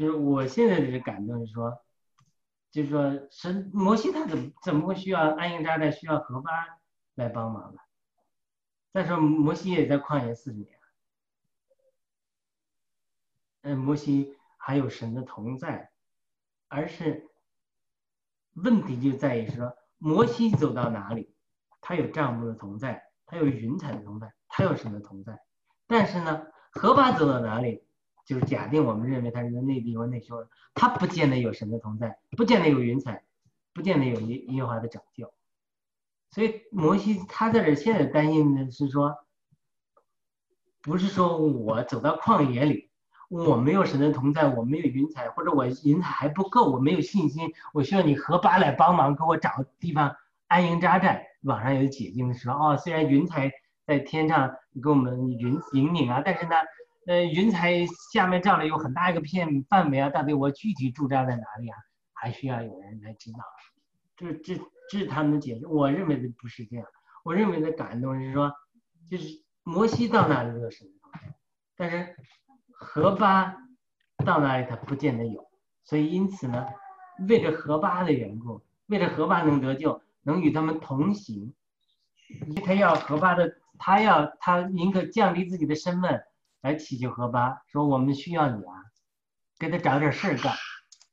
就是我现在的感动是说，就是说神摩西他怎么怎么会需要安营扎寨，需要何巴来帮忙呢？再说摩西也在旷野四十年，嗯，摩西还有神的同在，而是问题就在于说，摩西走到哪里，他有帐幕的同在，他有云彩的同在，他有神的同在。但是呢，何巴走到哪里，就是假定我们认为他是个内地或内修人，他不见得有神的同在，不见得有云彩，不见得有耶耶和华的拯救。所以摩西他在这现在担心的是说，不是说我走到旷野里，我没有神的同在，我没有云彩，或者我云彩还不够，我没有信心，我需要你何巴来帮忙，给我找地方安营扎寨。网上有解经的时候，哦，虽然云彩在天上给我们云引领啊，但是呢，呃，云彩下面照了有很大一个片范围啊，到底我具体驻扎在哪里啊，还需要有人来指导。这这这是他们的解释，我认为的不是这样。我认为的感动是说，就是摩西到哪里都有神的同在，但是何巴到哪里他不见得有。所以因此呢，为了何巴的缘故，为了何巴能得救，能与他们同行，他要何巴的，他要他宁可降低自己的身份来祈求何巴，说我们需要你啊，给他找点事儿干。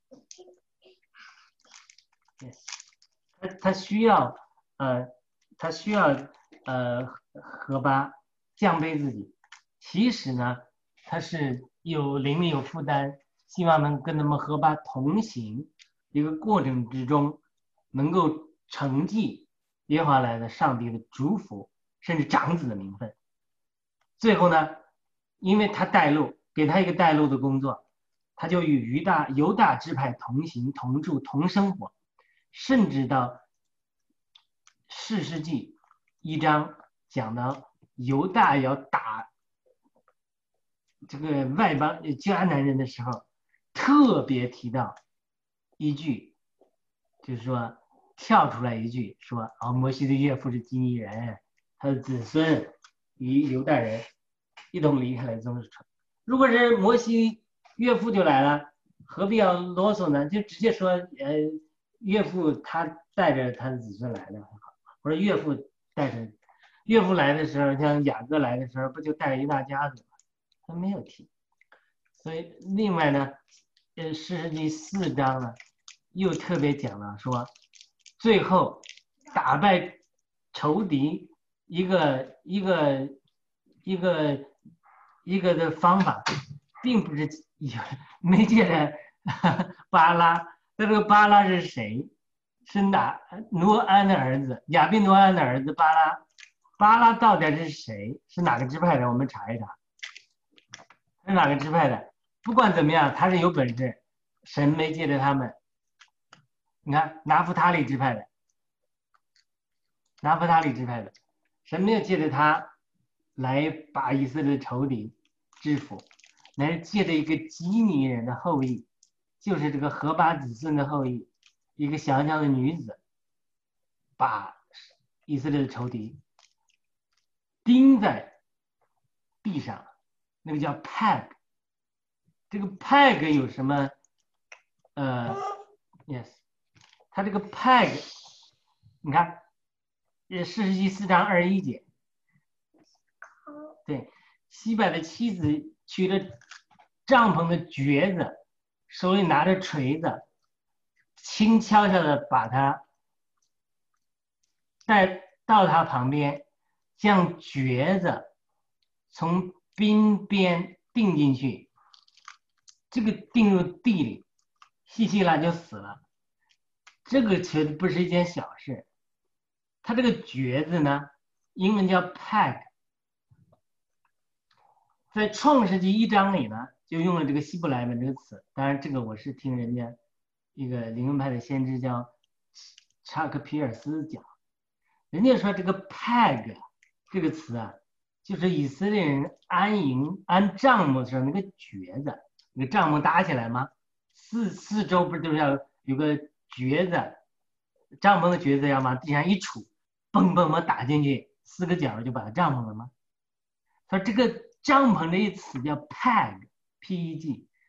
他他需要呃，他需要呃何巴降卑自己。其实呢，他是有灵力有负担，希望能跟他们何巴同行一个过程之中，能够承继耶和华来的上帝的祝福，甚至长子的名分。最后呢，因为他带路，给他一个带路的工作，他就与犹大犹大支派同行同住同生活，甚至到士师记一章讲到犹大要打这个外邦迦南人的时候，特别提到一句，就是说跳出来一句说啊、哦，摩西的岳父是基尼人，他的子孙与犹大人一同离开了宗室。如果是摩西岳父就来了，何必要啰嗦呢？就直接说呃，岳父他带着他的子孙来了，或者岳父带着岳父来的时候，像雅各来的时候，不就带着一大家子吗？他没有提。所以另外呢，呃，士师记四章呢，又特别讲了说，最后打败仇敌一个一个一个一个的方法，并不是没借着巴拉。那这个巴拉是谁？是哪挪安的儿子，亚比挪安的儿子巴拉。巴拉到底是谁？是哪个支派的？我们查一查，是哪个支派的？不管怎么样，他是有本事，神没借着他们。你看拿弗他利支派的，拿弗他利支派的，神没有借着他来把以色列的仇敌制服，乃是借着一个基尼人的后裔，就是这个何巴子孙的后裔，一个小小的女子，把以色列的仇敌钉在地上，那个叫 peg。这个 peg 有什么？呃 ，yes， 它这个 peg， 你看，呃，士师记四章二十一节，对，西柏的妻子取了帐篷的橛子，手里拿着锤子，轻悄悄的把它带到他旁边，将橛子从鬓边钉进去，这个钉入地里，希西拉就死了。这个其实不是一件小事。它这个橛子呢，英文叫 peg， 在创世纪一章里呢，就用了这个希伯来文这个词。当然，这个我是听人家一个灵恩派的先知叫查克皮尔斯讲，人家说这个 peg 这个词啊，就是以色列人安营安帐幕的时候那个橛子，那个帐幕搭起来吗？四四周不是都要有个橛子，帐篷的橛子要往地上一杵，嘣嘣嘣打进去，四个角就把它帐篷了吗？说这个帐篷这一词叫 peg， P E G，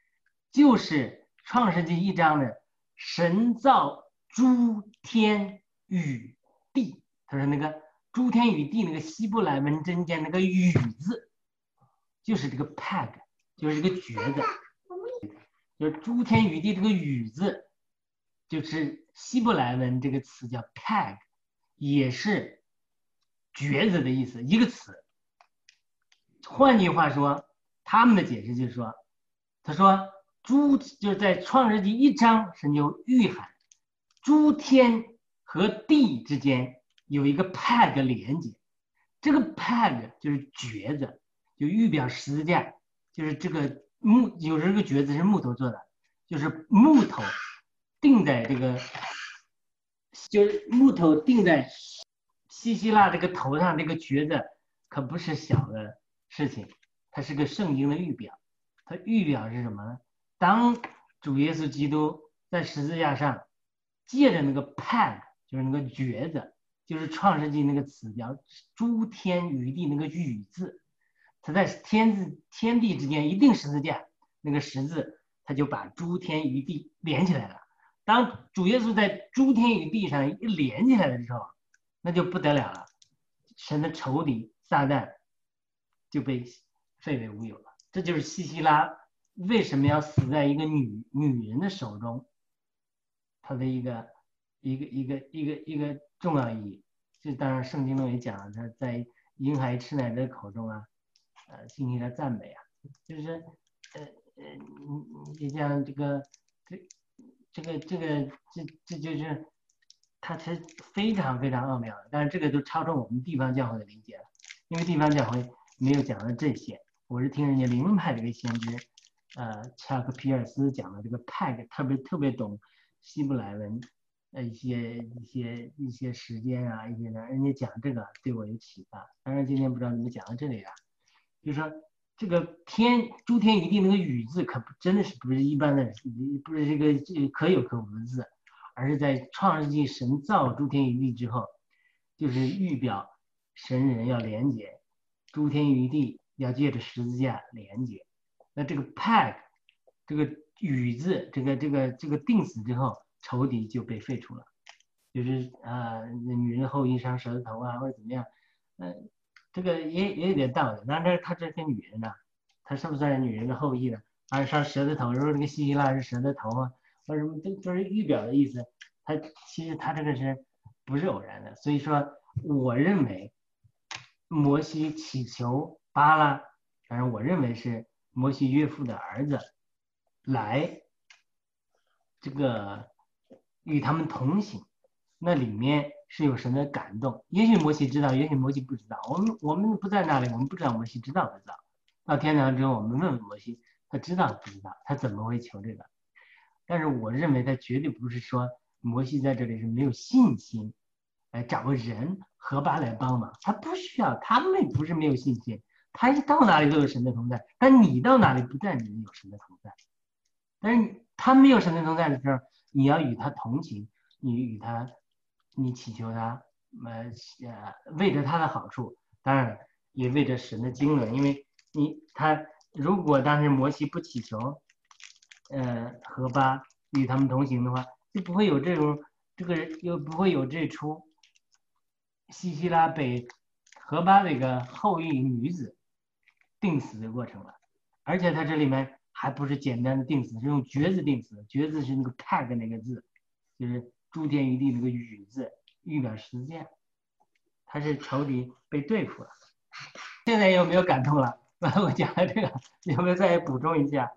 就是创世纪一章的神造诸天与地。他说那个诸天与地那个希伯来文中间那个与字，就是这个 peg， 就是这个橛子，就是诸天与地这个与字，就是希伯来文这个词叫 peg， 也是橛子的意思，一个词。换句话说，他们的解释就是说，他说诸就是在创世纪一章，神就预喊诸天和地之间有一个 peg 连接，这个 peg 就是橛子，就预表十字架，就是这个木，有时候这个橛子是木头做的，就是木头钉在这个，就是木头钉在西西拉这个头上，这个橛子可不是小的事情，它是个圣经的预表。它预表是什么呢？当主耶稣基督在十字架上借着那个 peg， 就是那个橛子，就是创世纪那个词叫诸天与地那个与字，他在天字天地之间一定十字架，那个十字他就把诸天与地连起来了。当主耶稣在诸天与地上一连起来的时候，那就不得了了，神的仇敌撒旦就被废为乌有了。这就是西西拉为什么要死在一个女女人的手中，它的一个一个一个一个一个重要意义。这当然圣经中也讲了，他在婴孩吃奶的口中啊，呃，信息的赞美啊，就是呃呃，你你像这个这这个这个这这就是它是非常非常奥妙的，但是这个都超出我们地方教会的理解了，因为地方教会没有讲到这些。我是听人家灵恩派这个先知，呃，查克皮尔斯讲的这个 peg， 特别特别懂希伯来文，呃，一些一些一些时间啊，一些的，人家讲这个对我有启发。当然今天不知道怎么讲到这里了，就是说这个天诸天与地那个与字，可不真的是不是一般的，不是这个可有可无的字，而是在创世纪神造诸天与地之后，就是预表神人要连接诸天与地。要借着十字架连接，那这个 peg 这个与字，这个这个这个定死之后，仇敌就被废除了，就是啊、呃，女人后裔伤舌头啊，或者怎么样，嗯、呃，这个也也有点道理。但是他这是女人呐、啊，他是不是女人的后裔呢？还是伤舌头头？如果这个西西拉是舌头头啊，或者什么，这就是预表的意思。他其实他这个是不是偶然的？所以说，我认为摩西祈求巴拉，反正我认为是摩西岳父的儿子来这个与他们同行，那里面是有神的感动。也许摩西知道，也许摩西不知道。我们我们不在那里，我们不知道摩西知道不知道。到天堂之后，我们问问摩西，他知道不知道？他怎么会求这个？但是我认为他绝对不是说摩西在这里是没有信心，来找个人何巴来帮忙，他不需要，他们不是没有信心。他一到哪里都有神的同在，但你到哪里不在你有神的同在。但是他没有神的同在的时候，你要与他同行，你与他，你祈求他，呃呃，为着他的好处，当然也为着神的经纶，因为你他如果当时摩西不祈求，呃，何巴与他们同行的话，就不会有这种这个又不会有这出西西拉被何巴这个后裔女子定死的过程了。而且它这里面还不是简单的定死，是用橛字定死，橛字是那个 peg 那个字，就是诸天与地那个与字，预表十字架，它是仇敌被对付了。现在有没有感动了？我讲了这个，有没有再补充一下？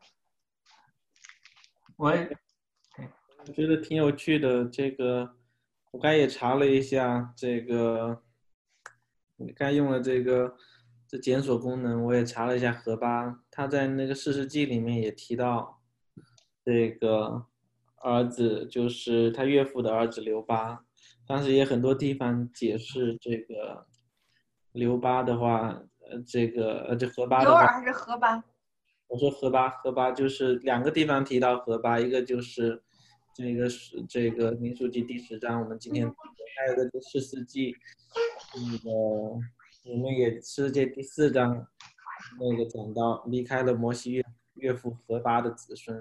我我觉得挺有趣的。这个我刚才也查了一下，这个你刚用了这个这检索功能，我也查了一下何巴，他在那个士师记里面也提到这个儿子，就是他岳父的儿子刘巴。当时也很多地方解释这个刘巴的话，呃，这个呃这何巴的话， 刘尔还是何巴？ 我说何巴，何巴就是两个地方提到何巴，一个就是这个是这个民数记第十章，我们今天还有个士师记，那个我们也士师记第四章那个讲到离开了摩西岳岳父何巴的子孙，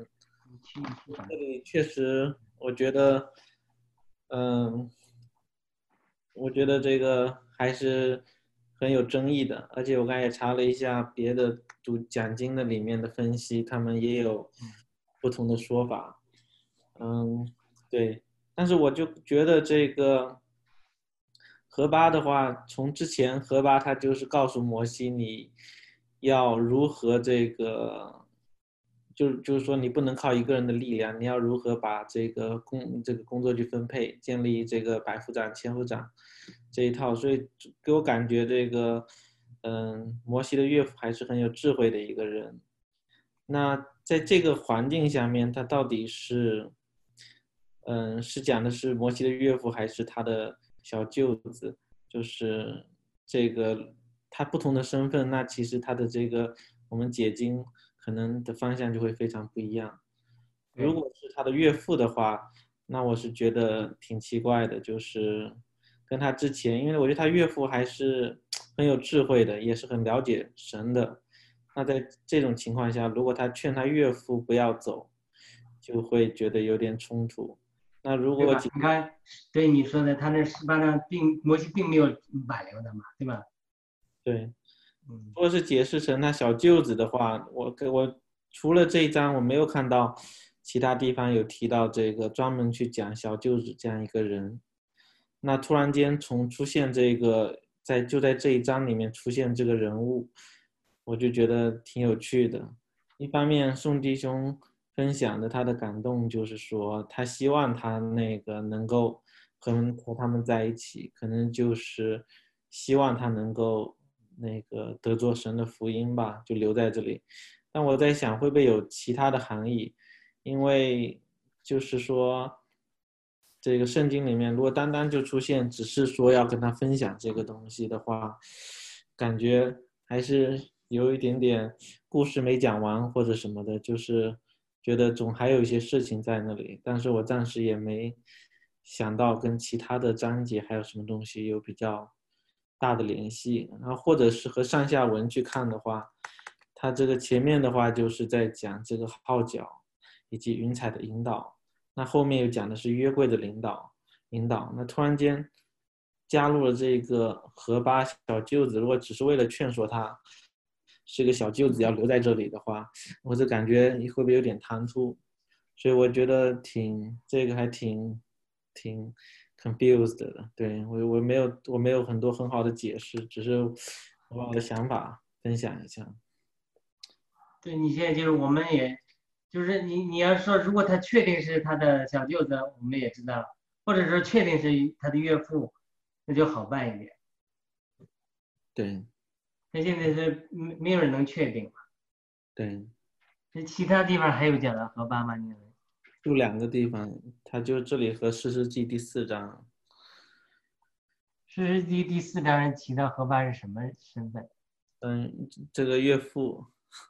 这里确实，我觉得，嗯，我觉得这个还是很有争议的，而且我刚才也查了一下别的读讲经的里面的分析，他们也有不同的说法。嗯，对，但是我就觉得这个何巴的话，从之前何巴他就是告诉摩西你要如何这个，就就是说你不能靠一个人的力量，你要如何把这个工这个工作去分配，建立这个百夫长、千夫长这一套，所以给我感觉这个嗯，摩西的岳父还是很有智慧的一个人。那在这个环境下面，他到底是嗯，是讲的是摩西的岳父还是他的小舅子？就是这个他不同的身份，那其实他的这个我们解经可能的方向就会非常不一样。如果是他的岳父的话，那我是觉得挺奇怪的，就是跟他之前，因为我觉得他岳父还是很有智慧的，也是很了解神的。那在这种情况下，如果他劝他岳父不要走，就会觉得有点冲突。那如果你看，对你说的，他那十八章并摩西并没有挽留他嘛，对吧？ 对，如果是解释成他小舅子的话，我我除了这一章，我没有看到其他地方有提到这个专门去讲小舅子这样一个人。那突然间从出现这个在就在这一章里面出现这个人物，我就觉得挺有趣的。一方面，宋弟兄分享的他的感动就是说，他希望他那个能够和和他们在一起，可能就是希望他能够那个得着神的福音吧，就留在这里。但我在想，会不会有其他的含义？因为就是说，这个圣经里面，如果单单就出现只是说要跟他分享这个东西的话，感觉还是有一点点故事没讲完或者什么的，就是觉得总还有一些事情在那里，但是我暂时也没想到跟其他的章节还有什么东西有比较大的联系。然后或者是和上下文去看的话，它这个前面的话就是在讲这个号角以及云彩的引导，那后面又讲的是约柜的领导引导，那突然间加入了这个何巴小舅子，如果只是为了劝说他是个小舅子要留在这里的话，我就感觉会不会有点唐突，所以我觉得挺这个还挺挺 confused 的。对，我我没有我没有很多很好的解释，只是我把我的想法分享一下。 对，你现在就是我们也就是你你要说如果他确定是他的小舅子，我们也知道，或者说确定是他的岳父，那就好办一点。 对， 那现在是没没有人能确定嘛？ 对， 那其他地方还有讲到何巴吗？你就两个地方，他就这里和士师记第四章。 士师记第四章提到何巴是什么身份？ 嗯，这个岳父。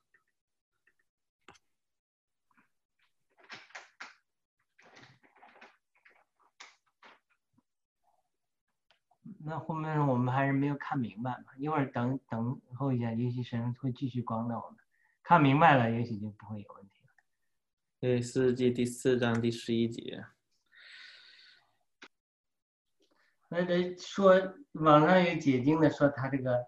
那后面我们还是没有看明白嘛，一会儿等等候一下，也许神会继续光照我们，看明白了，也许就不会有问题了。 对，士师记第四章第十一节。 那这说网上有解经的说他这个，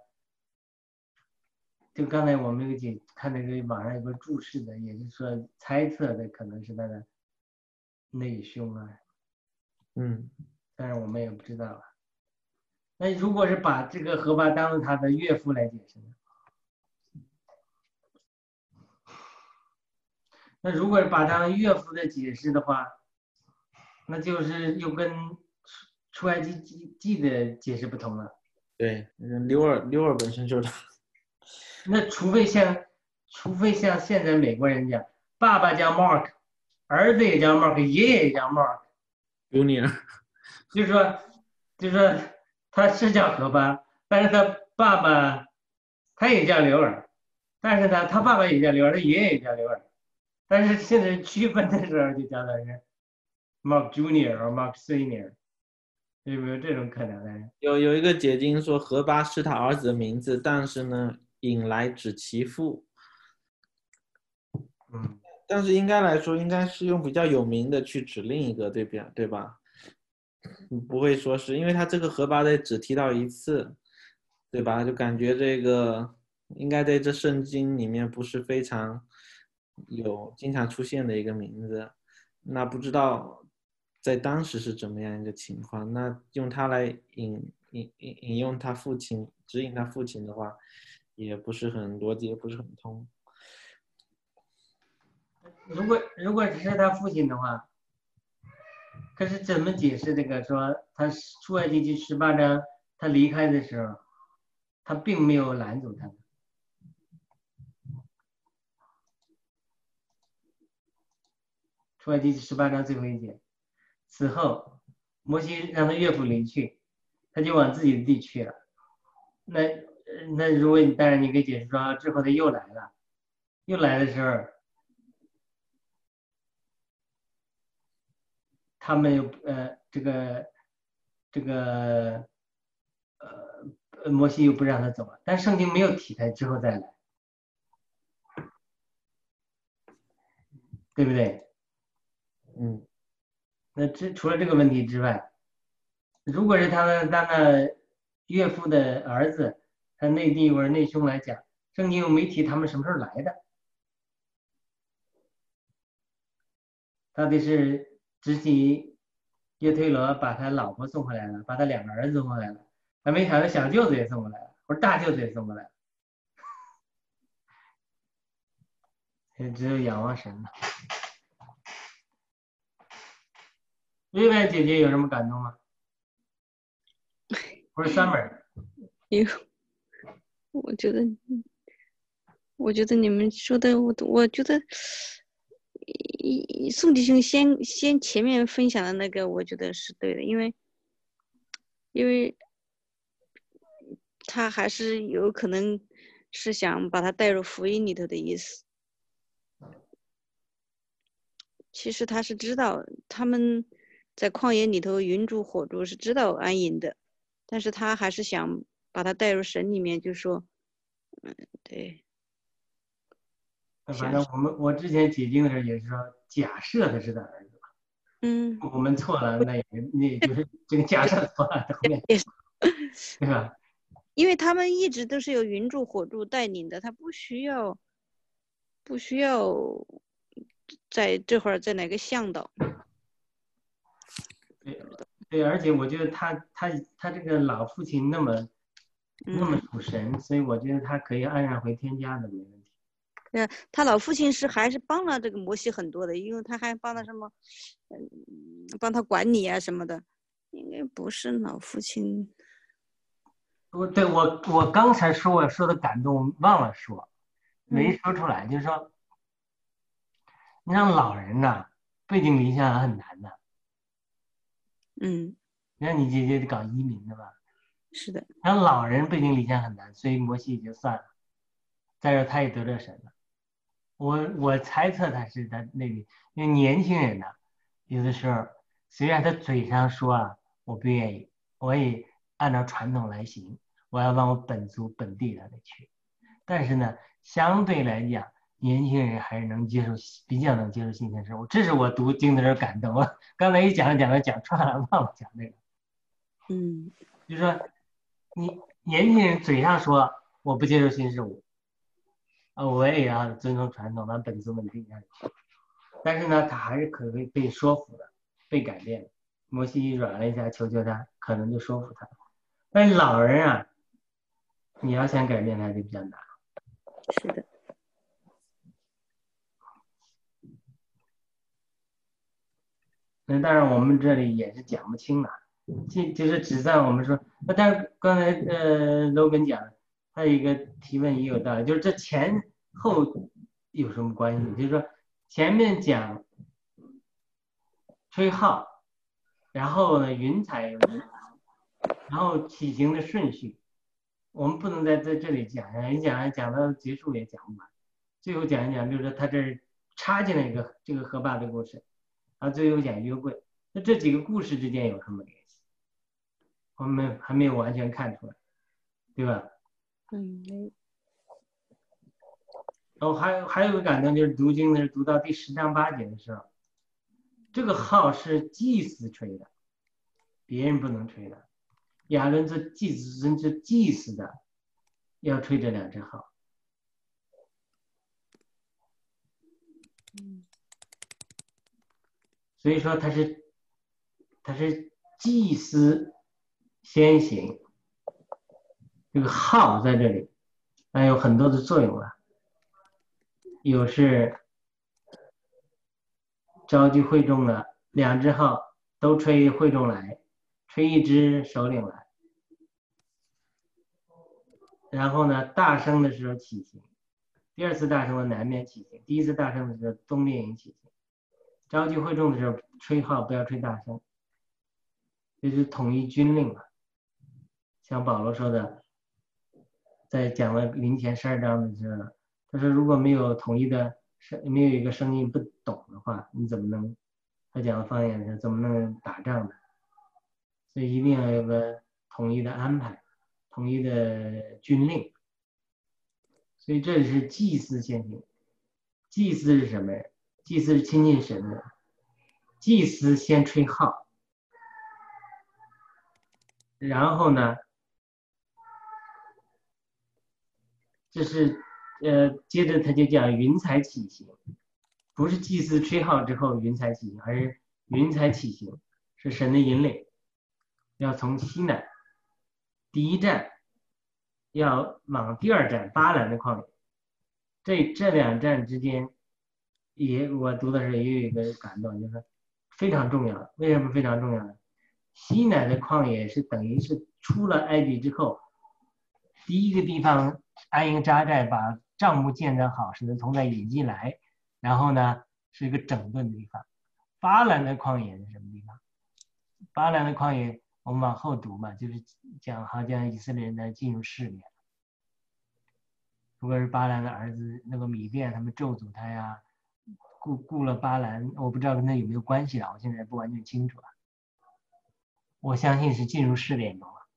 就刚才我们有解看那个网上有个注释的，也是说猜测的可能是他的内兄啊， 嗯， 但是我们也不知道了。那如果是把这个何巴当做他的岳父来解释呢？那如果把他岳父的解释的话，那就是又跟出埃及记记的解释不同了。 对，刘尔刘尔本身就是他。 那除非像，除非像现在美国人讲，爸爸叫 Mark， 儿子也叫 Mark， 爷爷也叫 Mark，Junior， 就是说，就是说他是叫何巴，但是他爸爸他也叫刘尔，但是呢，他爸爸也叫刘尔，他爷爷也叫刘尔，但是现在区分的时候就叫他是 Mark Junior 或 Mark Senior， 有没有这种可能呢？ 有有一个解经说何巴是他儿子的名字，但是呢引来指其父。 嗯， 但是应该来说，应该是用比较有名的去指另一个，对吧？对吧？不会说是因为他这个荷巴得只提到一次，对吧？就感觉这个应该在这圣经里面不是非常有经常出现的一个名字。那不知道在当时是怎么样一个情况？那用它来引引引引用他父亲，指引他父亲的话，也不是很逻辑，也不是很通。 如果如果只是他父亲的话，可是怎么解释这个说他出埃及记十八章他离开的时候，他并没有拦阻他们。出埃及记十八章最后一节，此后摩西让他岳父离去，他就往自己的地去了。那那如果你当然你可以解释说之后他又来了，又来的时候，他们又呃这个这个呃摩西又不让他走了，但圣经没有提他之后再来，对不对？ 嗯， 那这除了这个问题之外，如果是他的他的岳父的儿子，他内弟或者内兄来讲，圣经又没提他们什么时候来的，到底是直系约推罗把他老婆送回来了，把他两个儿子送回来了，还没想到小舅子也送过来了，或者大舅子也送过来了，只有仰望神了。另外姐姐有什么感动吗？或者 Summer？ 有，我觉得，我觉得你们说的，我我觉得，宋弟兄先先前面分享的那个，我觉得是对的，因为，因为他还是有可能是想把他带入福音里头的意思。其实他是知道他们在旷野里头云柱火柱是知道安营的，但是他还是想把他带入神里面，就说，嗯，对。 反正我们我之前解经的时候也是说，假设他是他儿子吧， 嗯， 我们错了，那也那也就是这个假设错了，后面对吧？ 因为他们一直都是有云柱火柱带领的，他不需要不需要在这会儿在哪个向导。 对对，而且我觉得他他他这个老父亲那么、嗯、那么属神，所以我觉得他可以安然回天家的，没问题。 对啊，他老父亲是还是帮了这个摩西很多的，因为他还帮他什么，嗯，帮他管理啊什么的，应该不是老父亲。 我对我我刚才说我说的感动忘了说，没说出来，嗯、就是说，你让老人呐背井离乡很难的。 嗯， 你看你姐姐搞移民的吧？ 是的。 让老人背井离乡很难，所以摩西也就算了。再说他也得罪神了。我我猜测他是他那个，因为年轻人呢、啊，有的时候虽然他嘴上说啊我不愿意，我也按照传统来行，我要往我本族本地那里去，但是呢，相对来讲，年轻人还是能接受，比较能接受新鲜事物。这是我读经的时候感动。我刚才一讲讲着讲串了，忘了讲这个。 嗯， 就是说，你年轻人嘴上说我不接受新事物。啊，我也要尊重传统，往本族本地上去。但是呢，他还是可以被说服的，被改变的。摩西软了一下，求求他，可能就说服他。但是老人啊，你要想改变他就比较难。 是的。 那当然，我们这里也是讲不清了，就就是只算我们说，那但是刚才呃罗根讲。还有一个提问也有道理，就是这前后有什么关系？就是说前面讲吹号，然后呢云彩有云，然后起行的顺序，我们不能在在这里讲呀，一讲讲到结束也讲不完。最后讲一讲，就是说他这插进了一个这个河坝的故事，然后最后讲约柜，那这几个故事之间有什么联系？我们还没有完全看出来，对吧？ 嗯， 哦，还有还有个感动，就是读经的时候读到第十章八节的时候，这个号是祭司吹的，别人不能吹的。亚伦是祭司，是祭司的，要吹这两只号。所以说他是他是祭司先行，这个号在这里，那有很多的作用了。有是召集会众了，两只号都吹会众来，吹一只首领来。然后呢，大声的时候起行，第二次大声的南面起行，第一次大声的时候东面也起行。召集会众的时候吹号不要吹大声，这是统一军令了。像保罗说的，在讲了林前十二章的时候，他说如果没有统一的声，没有一个声音不懂的话，你怎么能？他讲了方言的时候怎么能打仗呢？所以一定要有个统一的安排，统一的军令。所以这里是祭司先行。祭司是什么呀？祭司是亲近神的，祭司先吹号，然后呢，这是呃，接着他就讲云彩起行，不是祭司吹号之后云彩起行，而是云彩起行是神的引领，要从西南第一站要往第二站巴兰的旷野，这这两站之间。也我读的时候也有一个感动，就是非常重要。为什么非常重要呢？西乃的旷野是等于是出了埃及之后第一个地方安营扎寨，把帐幕建造好，使得从那引进来，然后呢是一个整顿的地方。巴兰的旷野是什么地方？巴兰的旷野我们往后读嘛，就是讲好像以色列人呢进入试炼，如果是巴兰的儿子那个米甸他们咒诅他呀，雇雇了巴兰，我不知道跟他有没有关系啊，我现在不完全清楚啊。我相信是进入试炼中了，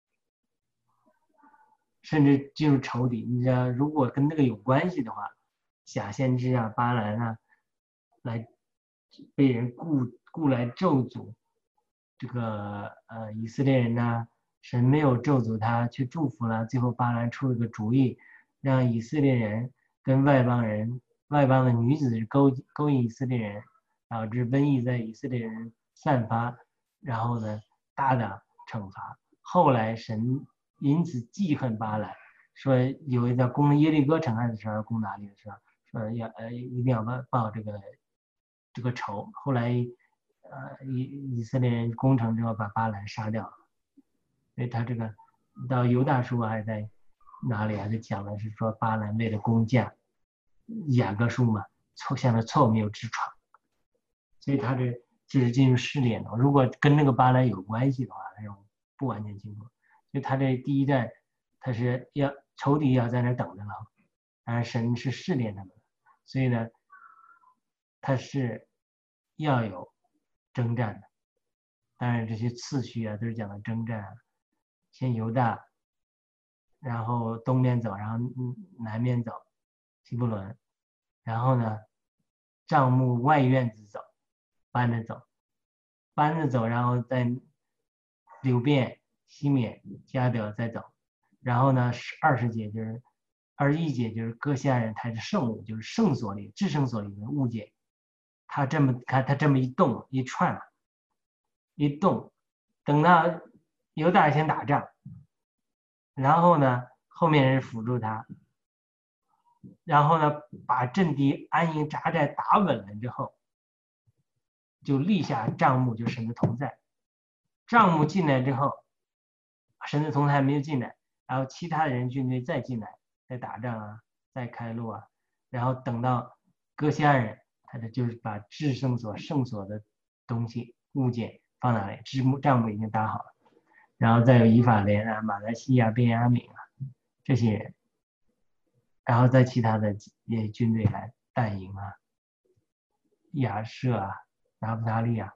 甚至进入仇敌。你知道，如果跟那个有关系的话，假先知啊、巴兰啊，来被人雇雇来咒诅这个呃以色列人呢、啊，神没有咒诅他，却祝福了。最后巴兰出了个主意，让以色列人跟外邦人。外邦的女子勾勾引以色列人，导致瘟疫在以色列人散发，然后呢大大惩罚。后来神因此记恨巴兰，说有一在攻耶利哥城的时候，攻打你的时候，说要呃一定要报这个这个仇。后来呃以以色列人攻城之后，把巴兰杀掉了。所以他这个到犹大书还在哪里还是讲的是说巴兰为了工价。雅各书嘛，错向了错谬之床，所以他这就是进入试炼了。如果跟那个巴兰有关系的话，那种不完全清楚。所以他这第一站，他是要仇敌要在那等着了，当然神是试炼他们，所以呢，他是要有征战的。当然这些次序啊，都是讲的征战啊，先犹大，然后东边走，然后南边走。希伯伦，然后呢，帐幕外院子走，搬着走，搬着走，然后再流便、西缅、加德再走，然后呢，二十节就是二十一节就是哥西亚人，他是圣物，就是圣所里、至圣所里的物件，他这么看，他这么一动一串，一动，等到犹大先打仗，然后呢，后面人辅助他。然后呢，把阵地安营扎寨打稳了之后，就立下帐幕，就神的同在。帐幕进来之后，神的同在还没有进来，然后其他的人军队再进来，再打仗啊，再开路啊，然后等到哥西亚人，他的就是把至圣所、圣所的东西物件放哪里？支幕帐幕已经搭好了，然后再有以法莲啊、马来西亚、便雅悯啊这些人。然后在其他的也军队来带营啊，亚舍啊、拿布塔利啊，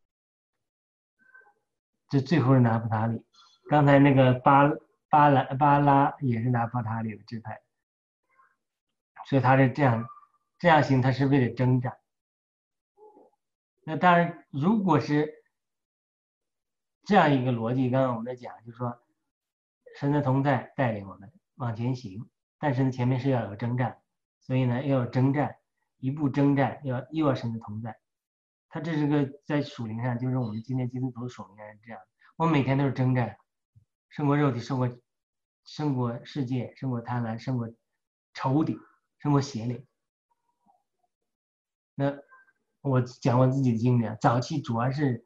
这最后是拿布塔利。刚才那个巴巴拉巴拉也是拿布塔利的支派， 所以他是这样这样行，他是为了征战。那当然，如果是这样一个逻辑，刚刚我们在讲，就是说神的同在带领我们往前行，但是呢，前面是要有征战，所以呢，要有征战，一步征战，要又要神的同在。他这是个在属灵上，就是我们今天基督徒属灵上是这样，我们每天都是征战，胜过肉体，胜过胜过世界，胜过贪婪，胜过仇敌，胜过邪灵。那我讲我自己的经历，早期主要是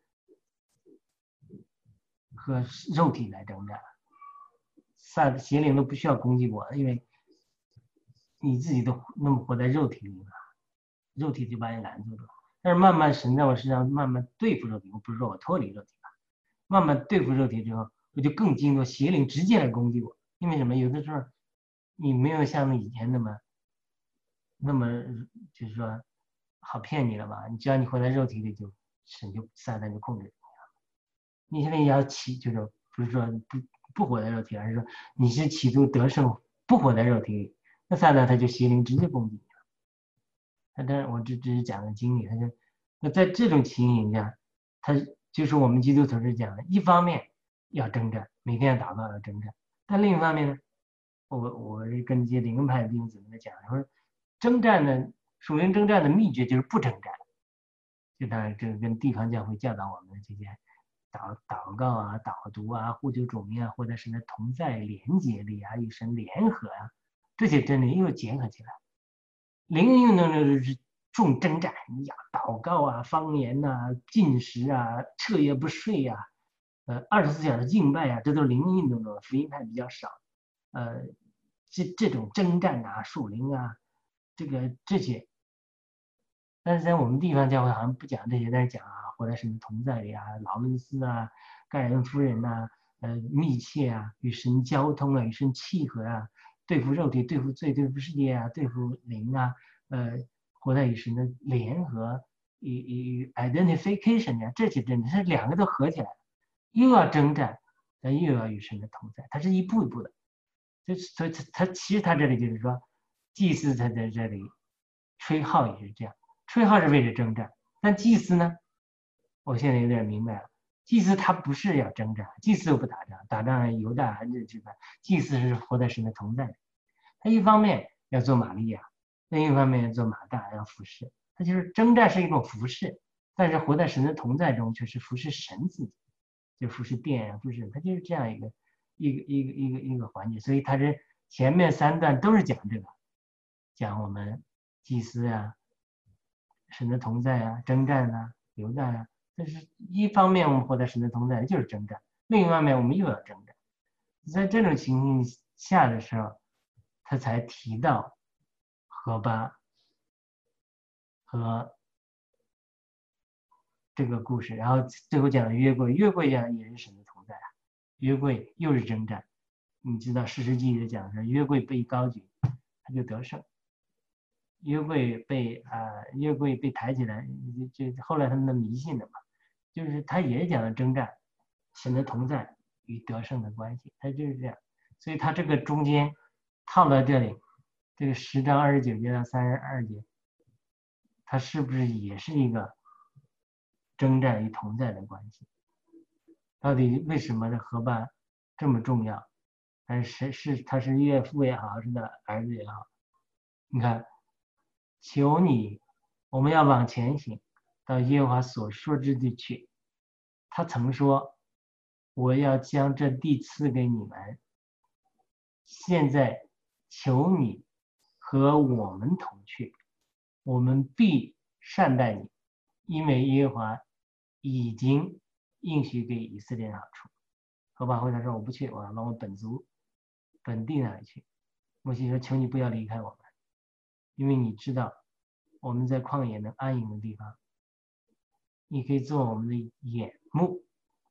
和肉体来征战，撒邪灵都不需要攻击我，因为你自己都那么活在肉体里了，肉体就把你拦住了。但是慢慢神在我身上慢慢对付肉体，我不是说我脱离肉体了，慢慢对付肉体之后，我就更惊多邪灵直接来攻击我。因为什么？有的时候你没有像以前那么那么就是说好骗你了吧？你只要你活在肉体里，就神就撒旦就控制你。你现在也要起，就是不是说不不活在肉体，而是说你是企图得胜，不活在肉体里，那撒旦他就邪灵直接攻击你了。他当然我这只是讲的经历，他就那在这种情形下，他就是我们基督徒是讲的，一方面要征战，每天要祷告要征战，但另一方面呢，我我是跟这些灵恩派的弟兄姊妹讲，说征战呢，属灵征战的秘诀就是不征战，就当然这个跟地方教会教导我们的这些祷祷告啊、导读啊、呼求主名啊，或者是呢同在连结里啊、与神联合啊，这些真理又结合起来。灵恩运动呢是重征战，你要祷告啊、方言呐、禁食啊、彻夜不睡啊、呃二十四小时敬拜啊，这都是灵恩运动中福音派比较少。呃，这这种征战啊、属灵啊，这个这些，但是在我们地方教会好像不讲这些，但是讲啊，活在神的同在里啊，劳伦斯啊、盖恩夫人呐、啊，呃，密切啊，与神交通啊，与神契合啊。对付肉体，对付罪，对付世界啊，对付灵啊，呃，活在与神的联合，与与 identification 啊，这些真的是两个都合起来，又要征战，但又要与神的同在，它是一步一步的。就所以它它其实它这里就是说，祭司他在这里吹号也是这样，吹号是为了征战，但祭司呢，我现在有点明白了。祭司他不是要征战，祭司又不打仗，打仗犹大日之犯，祭司是活在神的同在里。他一方面要做玛利亚，另一方面要做马大，要服侍。他就是征战是一种服侍，但是活在神的同在中却是服侍神自己，就服侍殿啊，服侍他就是这样一个一个一个一个一个环节。所以他这前面三段都是讲这个，讲我们祭司啊，神的同在啊，征战啊，犹大啊。但是一方面我们活在神的同在就是征战，另一方面我们又要征战。在这种情形下的时候，他才提到何巴和这个故事，然后最后讲的约柜，约柜讲也是神的同在啊，约柜又是征战。你知道士师记也讲是约柜被高举，他就得胜。约柜被啊、呃、约柜被抬起来，就后来他们的迷信了嘛。就是他也讲了征战，神的同在与得胜的关系，他就是这样。所以他这个中间套到这里，这个十章二十九节到三十二节，他是不是也是一个征战与同在的关系？到底为什么这何巴这么重要？还是是他是岳父也好，是他儿子也好？你看，求你，我们要往前行。到耶和华所说之地去，他曾说：“我要将这地赐给你们。现在求你和我们同去，我们必善待你，因为耶和华已经应许给以色列好处。”何巴回答说：“我不去，我要往我本族本地那里去。”摩西说：“求你不要离开我们，因为你知道我们在旷野能安营的地方。你可以做我们的眼目。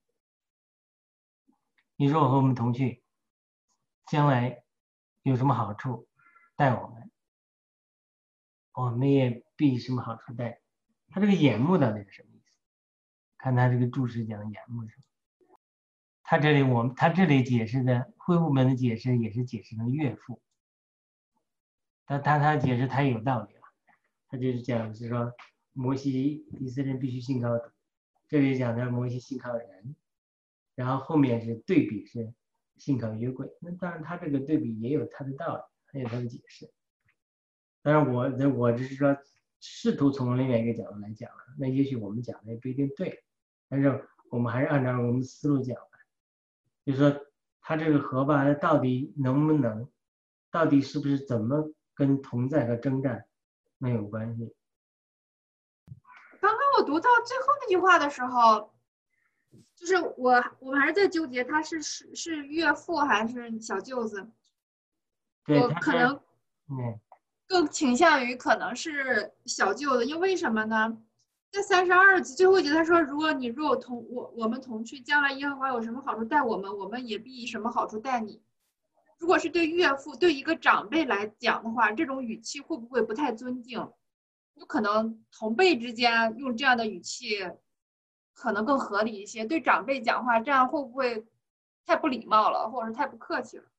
你若和我们同去，将来有什么好处带我们，我们也必什么好处带。”他这个眼目到底是什么意思？看他这个注释讲的眼目是什么。他这里我们他这里解释的恢复本的解释也是解释成岳父。 他他他解释他也有道理了，他就是讲是说摩西以色列人必须信靠主，这里讲的摩西信靠人，然后后面是对比是信靠约柜，那当然他这个对比也有他的道理，还有他的解释。当然我我只是说试图从另外一个角度来讲了，那也许我们讲的也不一定对，但是我们还是按照我们的思路讲的，就是说他这个河吧，到底能不能，到底是不是怎么跟同在和征战没有关系。 刚刚我读到最后那句话的时候，就是我我们还是在纠结他是是是岳父还是小舅子， 对， 我可能嗯更倾向于可能是小舅子，因为什么呢？在三十二节最后一节他说，如果你若同我我们同去，将来耶和华有什么好处待我们，我们也必以什么好处待你。如果是对岳父对一个长辈来讲的话，这种语气会不会不太尊敬？有可能同辈之间用这样的语气可能更合理一些，对长辈讲话这样会不会太不礼貌了，或者是太不客气了？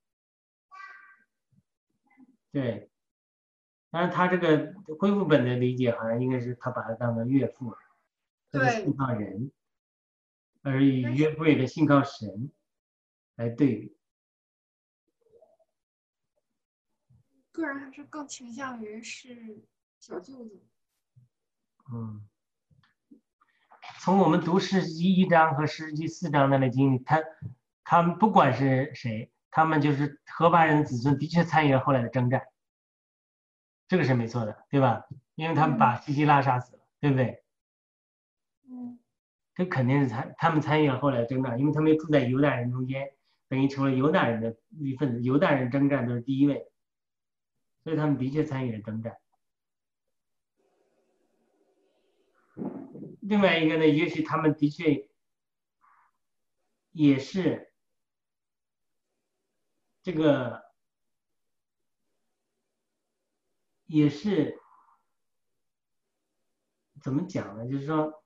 对，但是他这个恢复本的理解好像应该是他把他当成岳父，他是信靠人，而以约柜的信靠神来对比。 个人还是更倾向于是小舅子。 嗯，从我们读诗集一章和诗集四章那里经历，他他们不管是谁，他们就是河巴人的子孙，的确参与了后来的征战，这个是没错的，对吧？因为他们把西西拉杀死了，对不对？ 嗯， 这肯定是参他们参与了后来的征战，因为他们住在犹大人中间，等于成了犹大人的一份子，犹大人征战都是第一位，所以他们的确参与了征战。另外一个呢，也许他们的确也是这个，也是怎么讲呢？就是说，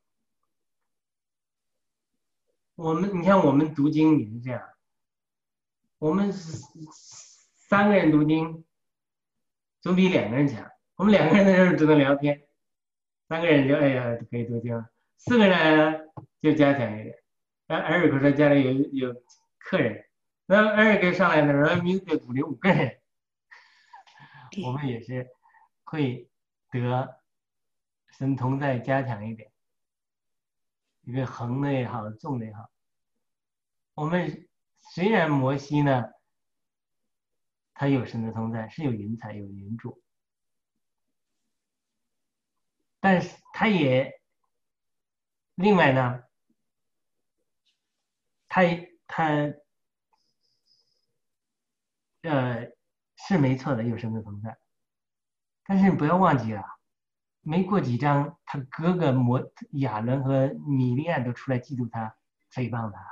我们你看我们读经也是这样，我们三个人读经总比两个人强。我们两个人的时候只能聊天，三个人就哎呀可以读经了，四个人就加强一点。然后艾瑞克说家里有有客人，那艾瑞克上来的时候，米克鼓励五个人，我们也是会得神同在加强一点，一个横的也好，纵的也好。我们虽然摩西呢，他有神的同在，是有云彩有云柱，但是他也另外呢，他他呃是没错的，有神的同在，但是你不要忘记了，没过几章，他哥哥摩亚伦和米利暗都出来嫉妒他，诽谤他。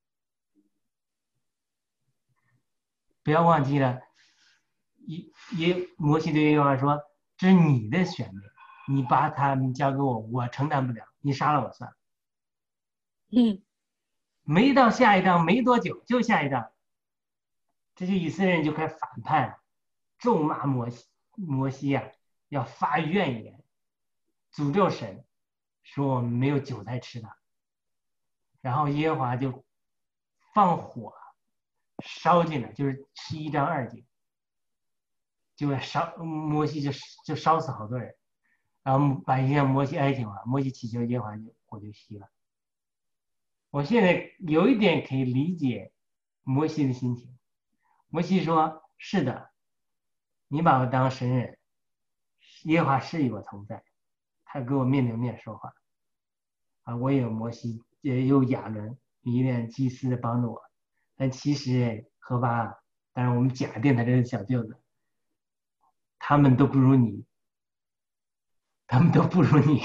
不要忘记了，也也摩西对耶和华说：“这是你的选民，你把他们交给我，我承担不了，你杀了我算了。” 嗯， 没到下一章没多久，就下一章，这些以色列人就开始反叛，咒骂摩西，摩西呀、啊，要发怨言，诅咒神，说我们没有韭菜吃的。然后耶和华就放火烧进来，就是十一章二节，就烧摩西就就烧死好多人，然后把一些摩西哀求啊，摩西祈求耶和华就火就熄了。我现在有一点可以理解摩西的心情。摩西说：“是的，你把我当神人，耶和华是与我同在，他跟我面对面说话啊，我也有摩西，也有亚伦、米利暗祭司的帮助我。但其实何巴，当然我们假定他这个小舅子，他们都不如你，他们都不如你。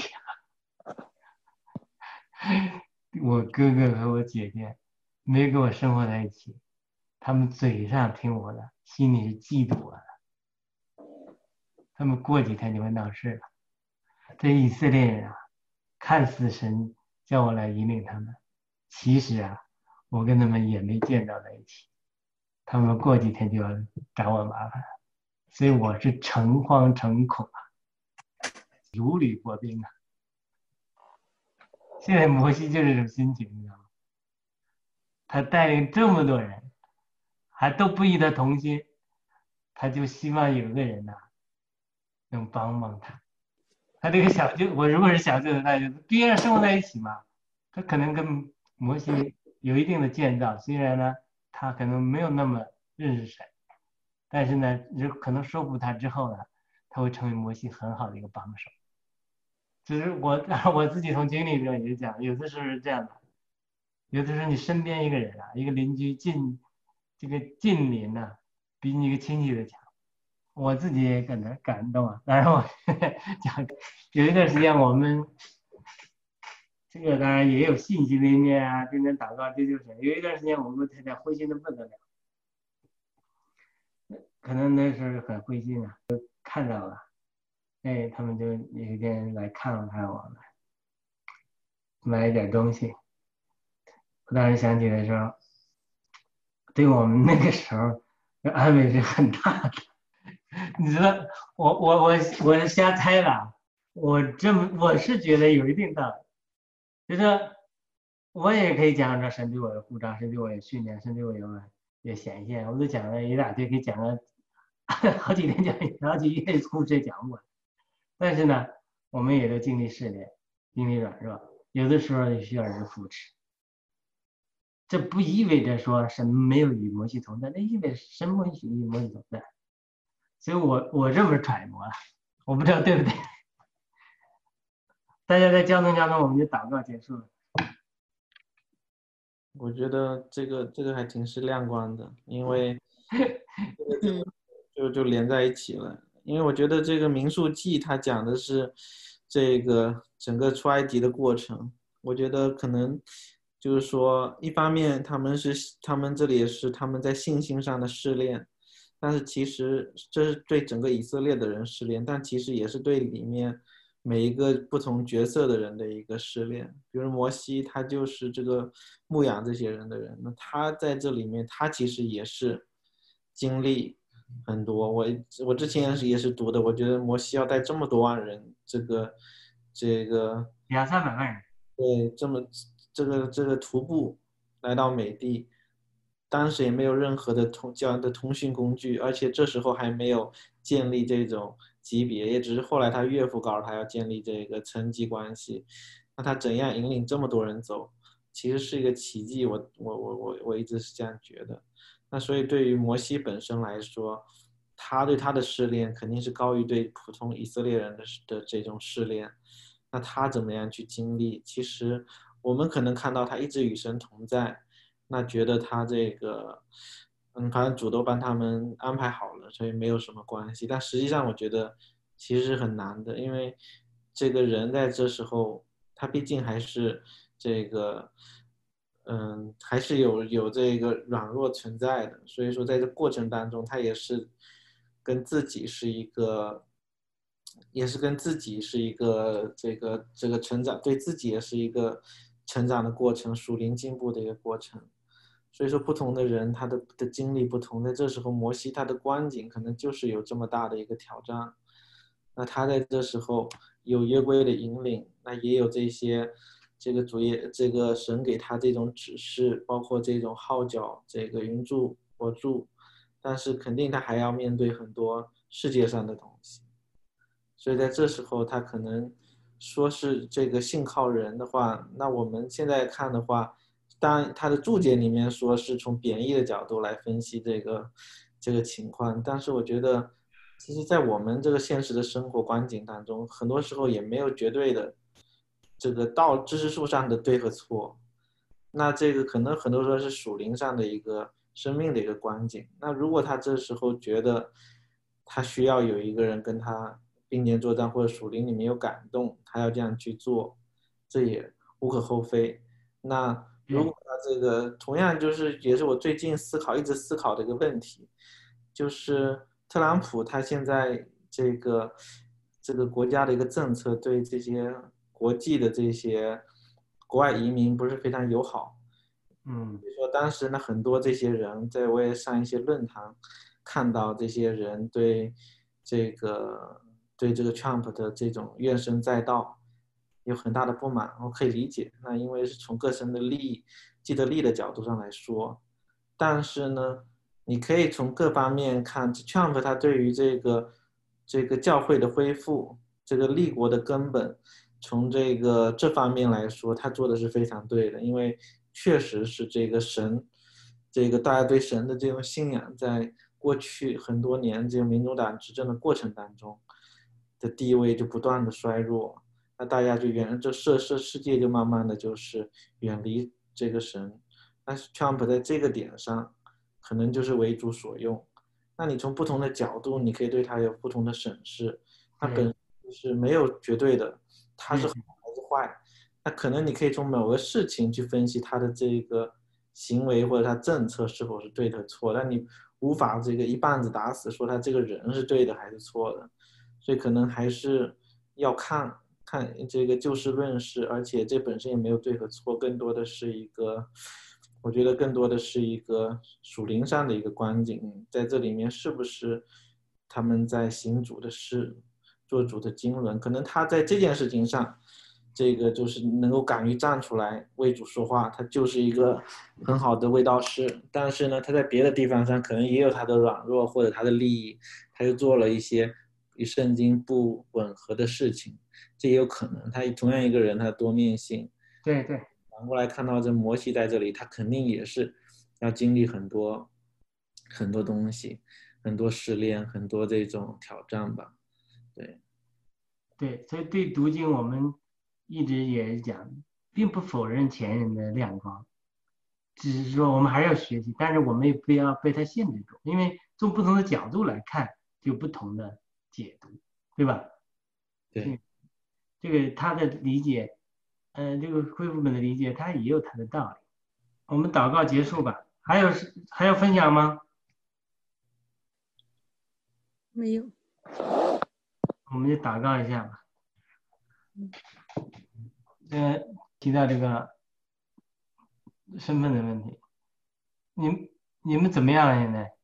我哥哥和我姐姐没跟我生活在一起，他们嘴上听我的，心里是嫉妒我的。他们过几天就会闹事了。这以色列人啊，看似神叫我来引领他们，其实啊，我跟他们也没见到在一起。他们过几天就要找我麻烦， 所以我是诚惶诚恐啊，如履薄冰啊。现在摩西就是这种心情，你知道吗？他带领这么多人，还都不与他同心，他就希望有个人呐、啊、能帮帮他。他这个小就我如果是小舅子，那就毕竟生活在一起嘛，他可能跟摩西有一定的建造，虽然呢他可能没有那么认识神，但是呢可能说服他之后呢，他会成为摩西很好的一个帮手。就是我我自己从经历中也讲，有的时候是这样的，有的时候你身边一个人啊，一个邻居近这个近邻呐、啊，比你一个亲戚的强。我自己也感到感动啊。当然我讲有一段时间我们这个当然也有信息的一面啊，天天祷告这就是有一段时间我们太太灰心的不得了，可能那时候很灰心啊，就看到了，哎，他们就有一天来看看我们，买一点东西。我当时想起来说，对我们那个时候的安慰是很大的。你知道，我我我我是瞎猜的，我这么我是觉得有一定道理，就是我也可以讲说神对我有护照，神对我有训练，神对我有有显现，我都讲了一大堆，可以讲了好几天讲，好几月故事讲不完。但是呢，我们也都经历试炼，经历软弱，有的时候也需要人扶持。这不意味着说神没有与摩西同在，那意味着神不与摩西同在。所以我我这么揣摩了，我不知道对不对。大家在交通交通，我们就祷告结束了。 我觉得这个这个还挺是亮光的，因为这个这个就就连在一起了。因为我觉得这个民数记它讲的是这个整个出埃及的过程，我觉得可能就是说，一方面他们是他们这里也是他们在信心上的试炼。但是其实这是对整个以色列的人试炼，但其实也是对里面每一个不同角色的人的一个试炼。比如摩西，他就是这个牧养这些人的人，那他在这里面，他其实也是经历很多。我我之前也是读的，我觉得摩西要带这么多万人，这个这个两三百万人， 对，这么这个这个徒步来到美地。当时也没有任何的通这样的通讯工具，而且这时候还没有建立这种级别，也只是后来他岳父告诉他要建立这个层级关系。那他怎样引领这么多人走，其实是一个奇迹。我我我我我一直是这样觉得。那所以对于摩西本身来说，他对他的试炼肯定是高于对普通以色列人的的这种试炼。那他怎么样去经历？其实我们可能看到他一直与神同在。那觉得他这个，嗯，反正主都帮他们安排好了，所以没有什么关系。但实际上，我觉得其实是很难的，因为这个人在这时候，他毕竟还是这个，嗯，还是有有这个软弱存在的。所以说，在这过程当中，他也是跟自己是一个，也是跟自己是一个这个这个成长，对自己也是一个成长的过程，属灵进步的一个过程。所以说，不同的人他的的经历不同，在这时候，摩西他的光景可能就是有这么大的一个挑战。那他在这时候有约柜的引领，那也有这些这个主业这个神给他这种指示，包括这种号角，这个云柱火柱，但是肯定他还要面对很多世界上的东西。所以在这时候，他可能说是这个信靠人的话，那我们现在看的话。当然，他的注解里面说是从贬义的角度来分析这个这个情况，但是我觉得，其实，在我们这个现实的生活光景当中，很多时候也没有绝对的这个道知识树上的对和错。那这个可能很多时候是属灵上的一个生命的一个光景。那如果他这时候觉得他需要有一个人跟他并肩作战，或者属灵里面有感动，他要这样去做，这也无可厚非。那如果他这个同样就是也是我最近思考一直思考的一个问题，就是特朗普他现在这个这个国家的一个政策对这些国际的这些国外移民不是非常友好。 嗯， 比如说当时呢很多这些人在我也上一些论坛， 看到这些人对这个对这个 Trump 的这种怨声载道有很大的不满，我可以理解。那因为是从个人的利益、既得利益的角度上来说，但是呢，你可以从各方面看 ，Trump 他对于这个这个教会的恢复，这个立国的根本，从这个这方面来说，他做的是非常对的，因为确实是这个神，这个大家对神的这种信仰，在过去很多年这个民主党执政的过程当中的地位就不断的衰弱。那大家就远这世世世界就慢慢的就是远离这个神，但是 Trump 在这个点上可能就是为主所用。那你从不同的角度，你可以对他有不同的审视，他本身是没有绝对的，他是好还是坏。那可能你可以从某个事情去分析他的这个行为或者他政策是否是对的错，但你无法这个一棒子打死说他这个人是对的还是错的，所以可能还是要看。看这个就事论事，而且这本身也没有对和错，更多的是一个，我觉得更多的是一个属灵上的一个观景，在这里面是不是他们在行主的事，做主的经纶，可能他在这件事情上，这个就是能够敢于站出来为主说话，他就是一个很好的卫道士。但是呢，他在别的地方上可能也有他的软弱或者他的利益，他又做了一些与圣经不吻合的事情。这也有可能，他同样一个人，他的多面性。 对对。 反过来看到这摩西在这里，他肯定也是要经历很多很多东西，很多试炼，很多这种挑战吧。对， 对，所以对读经我们一直也讲，并不否认前人的亮光，只是说我们还要学习，但是我们也不要被它限制住，因为从不同的角度来看，就有不同的解读，对吧？ 对。 这个他的理解，呃，这个恢复本的理解，他也有他的道理。我们祷告结束吧。还有还要分享吗？ 没有。 我们就祷告一下吧。呃，提到这个身份的问题，你你们怎么样了现在？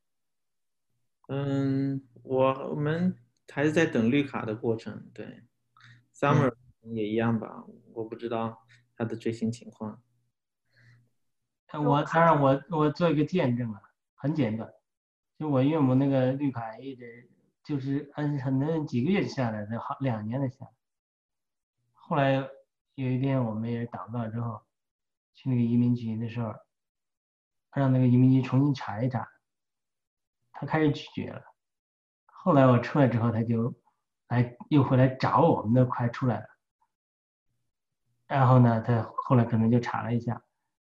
嗯，我我们还是在等绿卡的过程，对。Summer 也一样吧，我不知道他的最新情况。 我当然我我做一个见证啊，很简短，就我岳母那个绿卡一直就是按很多几个月下来的，好两年的下来。后来有一天我们也祷告之后，去那个移民局的时候，让那个移民局重新查一查，他开始拒绝了。后来我出来之后，他就来又回来找我们，都快出来了。然后呢，他后来可能就查了一下，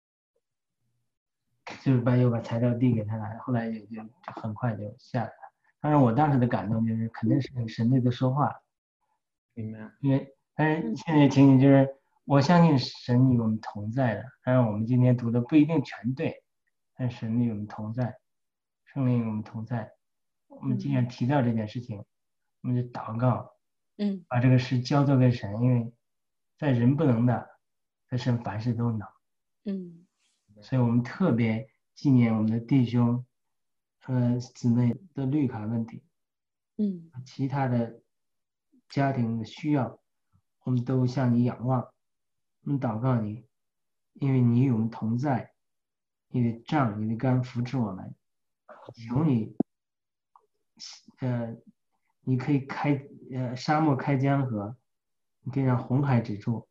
就是把又把材料递给他了，后来也就很快就下来了。当然，我当时的感动就是肯定是神对他说话， 明白？ 因为但是现在情景就是，我相信神与我们同在的。当然，我们今天读的不一定全对，但神与我们同在，圣灵与我们同在。我们既然提到这件事情，我们就祷告， 嗯， 把这个事交托给神，因为在人不能的，在神凡事都能。 嗯， 所以我们特别纪念我们的弟兄、呃姊妹的绿卡问题， 嗯， 其他的家庭的需要，我们都向你仰望，我们祷告你，因为你与我们同在，你的杖、你的竿扶持我们，求你，呃，你可以开呃沙漠开江河，你可以让红海止住。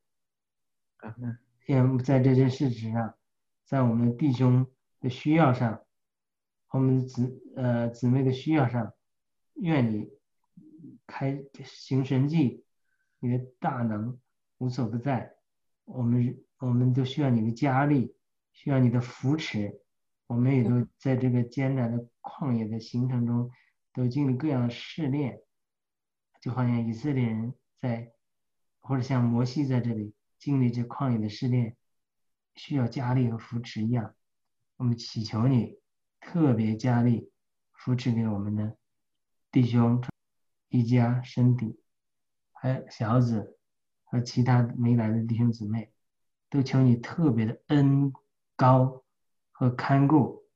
在这件事情上，在我们的弟兄的需要上，我们的姊呃姊妹的需要上，愿你开行神迹，你的大能无所不在。我们我们都需要你的加力，需要你的扶持。我们也都在这个艰难的旷野的行程中，都经历各样的试炼，就好像以色列人在，或者像摩西在这里经历这旷野的试炼，需要加力和扶持一样。我们祈求你特别加力扶持给我们的弟兄、一家、身体，还有小子和其他没来的弟兄姊妹，都求你特别的恩高和看顾，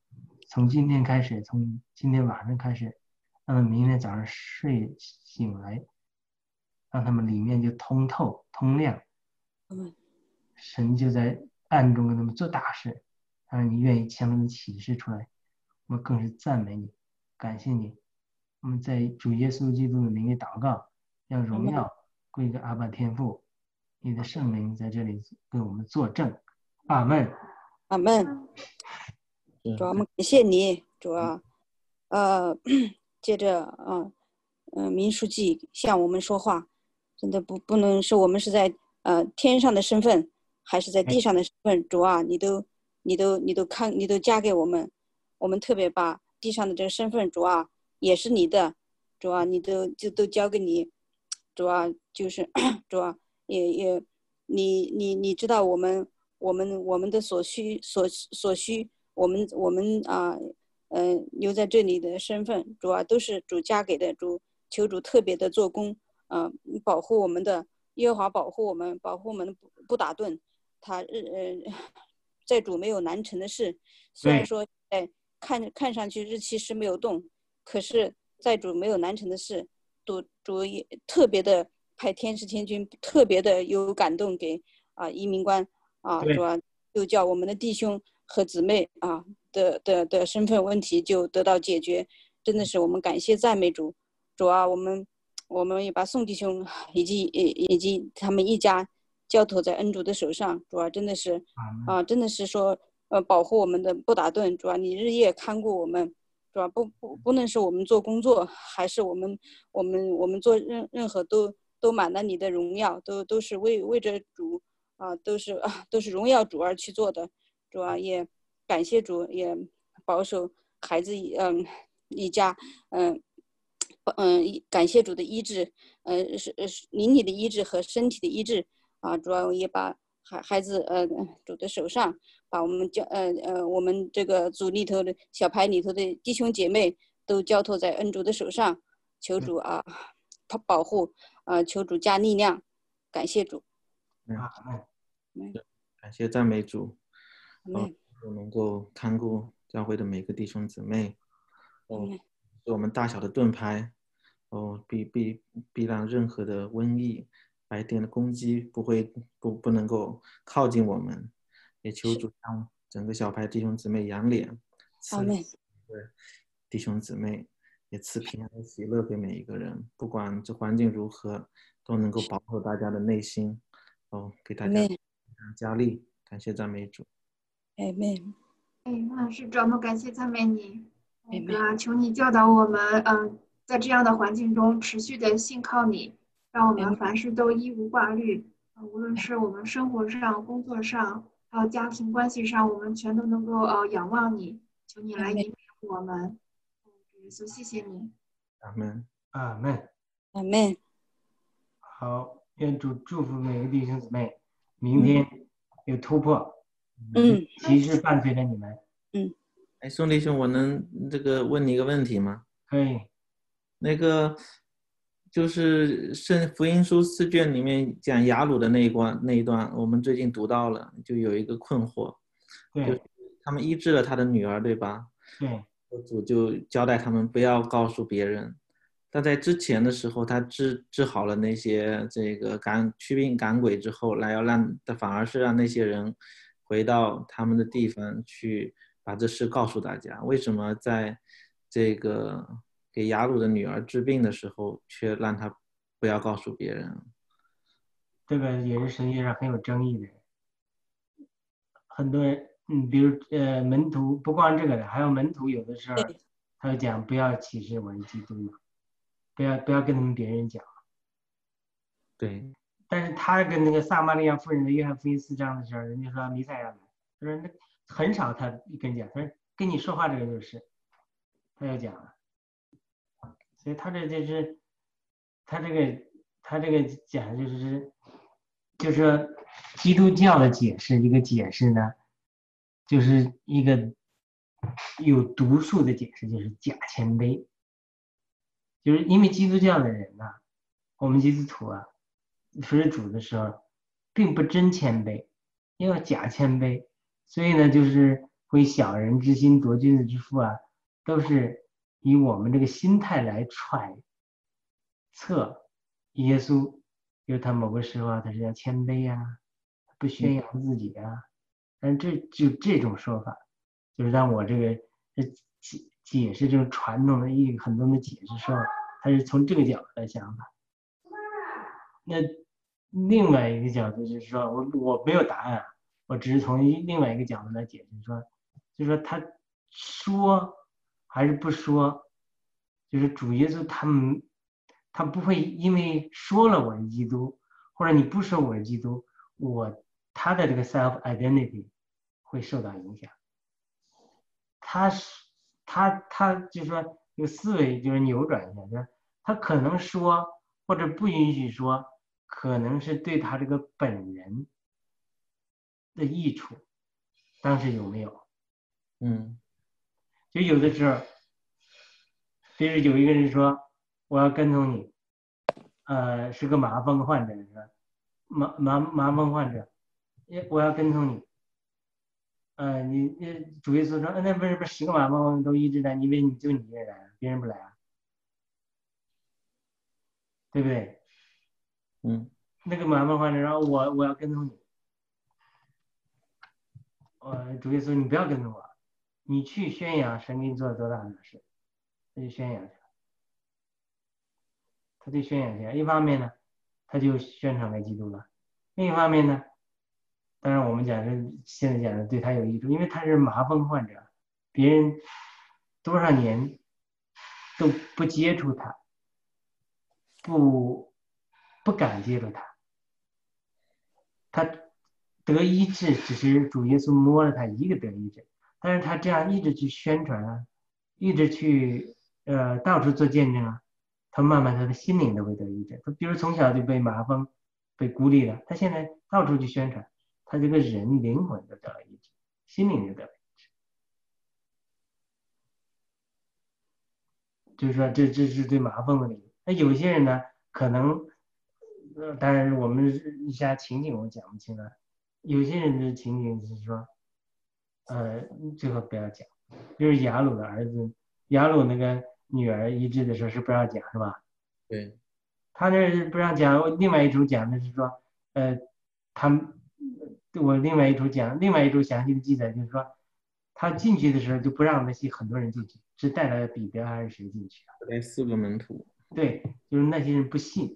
从今天开始，从今天晚上开始，让他们明天早上睡醒来，让他们里面就通透通亮。 嗯， 神就在暗中跟他们做大事，让你愿意向他们启示出来。我们更是赞美你，感谢你。我们在主耶稣基督的名里祷告，让荣耀归给阿爸天父，你的圣灵在这里给我们作证。阿门。 阿门。主啊，我们感谢你，主啊，呃，接着啊，嗯、呃，民书记向我们说话，真的不不能说我们是在呃天上的身份，还是在地上的身份，主啊，你都你都你都看你都加给我们，我们特别把地上的这个身份，主啊，也是你的，主啊，你都就都交给你，主啊，就是主啊，也也你你你知道我们我们我们的所需所所需。我们我们啊，嗯、呃，留在这里的身份，主要都是主加给的，主求主特别的做工，啊、呃，保护我们的耶和华，保护我们，保护我们不不打盹。他日呃，在主没有难成的事，虽然说哎看看上去日期是没有动，可是在主没有难成的事，主主也特别的派天使天军，特别的有感动给啊移民官啊，主要就叫我们的弟兄和姊妹啊的的的身份问题就得到解决，真的是我们感谢赞美主。主啊，我们我们也把宋弟兄以及以及他们一家交托在恩主的手上。主啊，真的是啊，真的是说呃保护我们的不打盹。主啊，你日夜看顾我们。主啊，不不不论是我们做工作，还是我们我们我们做任任何都都满了你的荣耀，都都是为为着主啊，都是啊都是荣耀主而去做的。主啊，也感谢主，也保守孩子，嗯，一家，嗯，嗯，感谢主的医治，呃，是是灵里的医治和身体的医治啊。主要也把孩孩子，呃，主的手上，把我们教，呃呃，我们这个组里头的小排里头的弟兄姐妹都交托在恩主的手上，求主啊保护，啊，求主加力量，感谢主。 啊， 嗯，感谢赞美主。 哦， 能够看顾教会的每个弟兄姊妹，哦，是我们大小的盾牌，哦，必必必让任何的瘟疫、白天的攻击不会不不能够靠近我们，也求主让整个小排弟兄姊妹扬脸，赐弟兄姊妹，也赐平安喜乐给每一个人，不管这环境如何，都能够保护大家的内心，哦，给大家加力，感谢赞美主。 阿门。 哎，那是主，我们感谢赞美你，主啊，求你教导我们，嗯，在这样的环境中持续的信靠你，让我们凡事都一无挂虑，无论是我们生活上、工作上，还有家庭关系上，我们全都能够呃仰望你，求你来引领我们。耶稣，谢谢你。 阿门， 阿门， 阿门。 好，愿主祝福每个弟兄姊妹，明天有突破。 嗯， 其实伴随着你们。 嗯， 哎，宋弟兄，我能这个问你一个问题吗？ 可以。 那个就是圣福音书四卷里面讲雅鲁的那一关那一段，我们最近读到了，就有一个困惑， 对， 就他们医治了他的女儿，对吧？ 对。 主就交代他们不要告诉别人。但在之前的时候，他治治好了那些这个赶驱病赶鬼之后，来要让他反而是让那些人回到他们的地方去把这事告诉大家。为什么在这个给雅鲁的女儿治病的时候，却让他不要告诉别人？ 这个也是神学上很有争议的。很多人，嗯，比如呃门徒，不光这个的，还有门徒有的时候他就讲不要启示我是基督嘛，不要不要跟他们别人讲。 对。 但是他跟那个撒玛利亚妇人的约翰福音四章的时候，人家说弥赛亚来，他说那很少他跟讲，他说跟你说话这个就是，他要讲了。所以他这就是他这个他这个讲就是就是说基督教的解释，一个解释呢，就是一个有毒素的解释，就是假谦卑。就是因为基督教的人呢、啊，我们基督徒啊，服侍主的时候，并不真谦卑，要假谦卑，所以呢，就是会小人之心夺君子之腹啊，都是以我们这个心态来揣测耶稣，就是他某个时候啊，他是要谦卑啊，不宣扬自己啊，但是这就这种说法，就是让我这个解解释这种传统的一很多的解释说，他是从这个角度来想法。那另外一个角度就是说，我我没有答案，我只是从另外一个角度来解释说，就是说他说还是不说，就是主耶稣他们他不会因为说了我是基督，或者你不说我是基督，我他的这个 self identity 会受到影响。他他他就是说这个思维就是扭转一下，就是他可能说或者不允许说，可能是对他这个本人的益处，当时有没有？ 嗯， 就有的时候，比如有一个人说我要跟从你，呃，是个麻风患者，是吧？麻麻麻风患者，我要跟从你。呃，你你主耶稣说，那不是不是十个麻风都医治了，你以为你就你一个人来，别人不来啊？对不对？ 嗯， 那个麻风患者说，我我要跟从你。呃，主耶稣你不要跟从我，你去宣扬神给你做了多大的事，他就宣扬去了。他就宣扬去了，一方面呢，他就宣传给基督了；另一方面呢，当然我们讲是现在讲的对他有益处，因为他是麻风患者，别人多少年都不接触他，不不敢接触他，他得医治只是主耶稣摸了他一个得医治，但是他这样一直去宣传啊，一直去呃到处做见证啊，他慢慢他的心灵都会得医治。他比如从小就被麻风被孤立了，他现在到处去宣传，他这个人灵魂都得了医治，心灵就得了医治。就是说这这是对麻风的理由。那有些人呢，可能呃当然我们一下情景我讲不清了，有些人的情景是说呃最后不要讲，就是雅鲁的儿子，雅鲁那个女儿医治的时候是不让讲，是吧？ 对， 他那是不让讲。另外一组讲的是说，呃，他我另外一组讲，另外一组详细的记载就是说，他进去的时候就不让那些很多人进去，只带了彼得还是谁进去啊？ 带四个门徒。 对，就是那些人不信，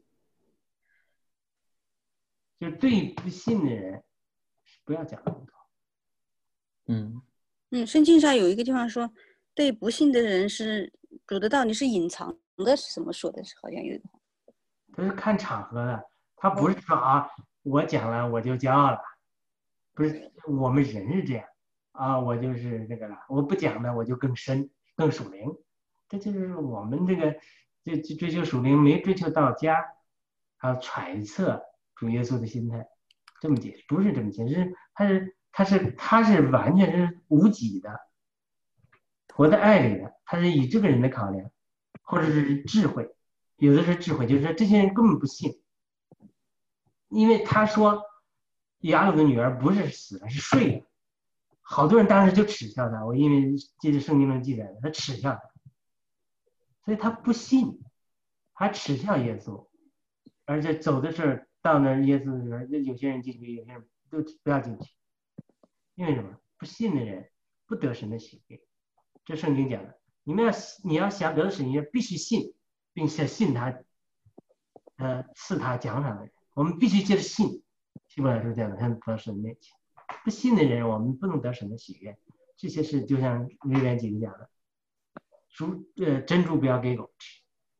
就对不信的人不要讲那么多。 嗯嗯，圣经上有一个地方说，对不信的人是主的道理是隐藏的，是怎么说的？是好像有一个。 他是看场合的，他不是说啊，我讲了我就骄傲了，不是，我们人是这样啊，我就是这个了，我不讲呢我就更深更属灵，这就是我们这个这追求属灵没追求到家，还有揣测主耶稣的心态，这么解释不是这么解释，他是他是他是完全是无己的，活在爱里的，他是以这个人的考量，或者是智慧。有的是智慧，就是说这些人根本不信，因为他说雅鲁的女儿不是死了，是睡了，好多人当时就耻笑他。我因为记得圣经中记载的，他耻笑他，所以他不信，还耻笑耶稣，而且走的时候到那耶稣的时候，有些人进去，有些人都不要进去，因为什么？不信的人不得神的喜悦，这圣经讲的，你们要你要想得神喜悦，必须信。并且信他，呃，赐他奖赏的人，我们必须接着信。希伯来书讲的，他得神面前，不信的人，我们不能得神的喜悦。这些事就像威廉姐姐讲的，猪呃珍珠不要给狗吃，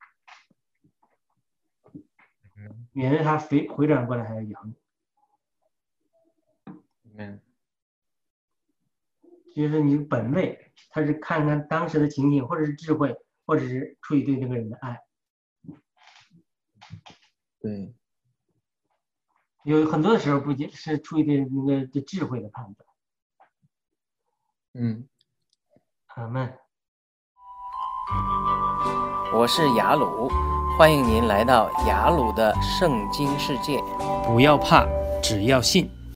免得它回回转过来还要咬你。 嗯， 就是你本位，他是看看当时的情景，或者是智慧，或者是出于对这个人的爱。 对， 有很多的时候不仅是出于对那个对智慧的判断。 嗯， 阿们。 我是雅鲁，欢迎您来到雅鲁的圣经世界。 不要怕，只要信。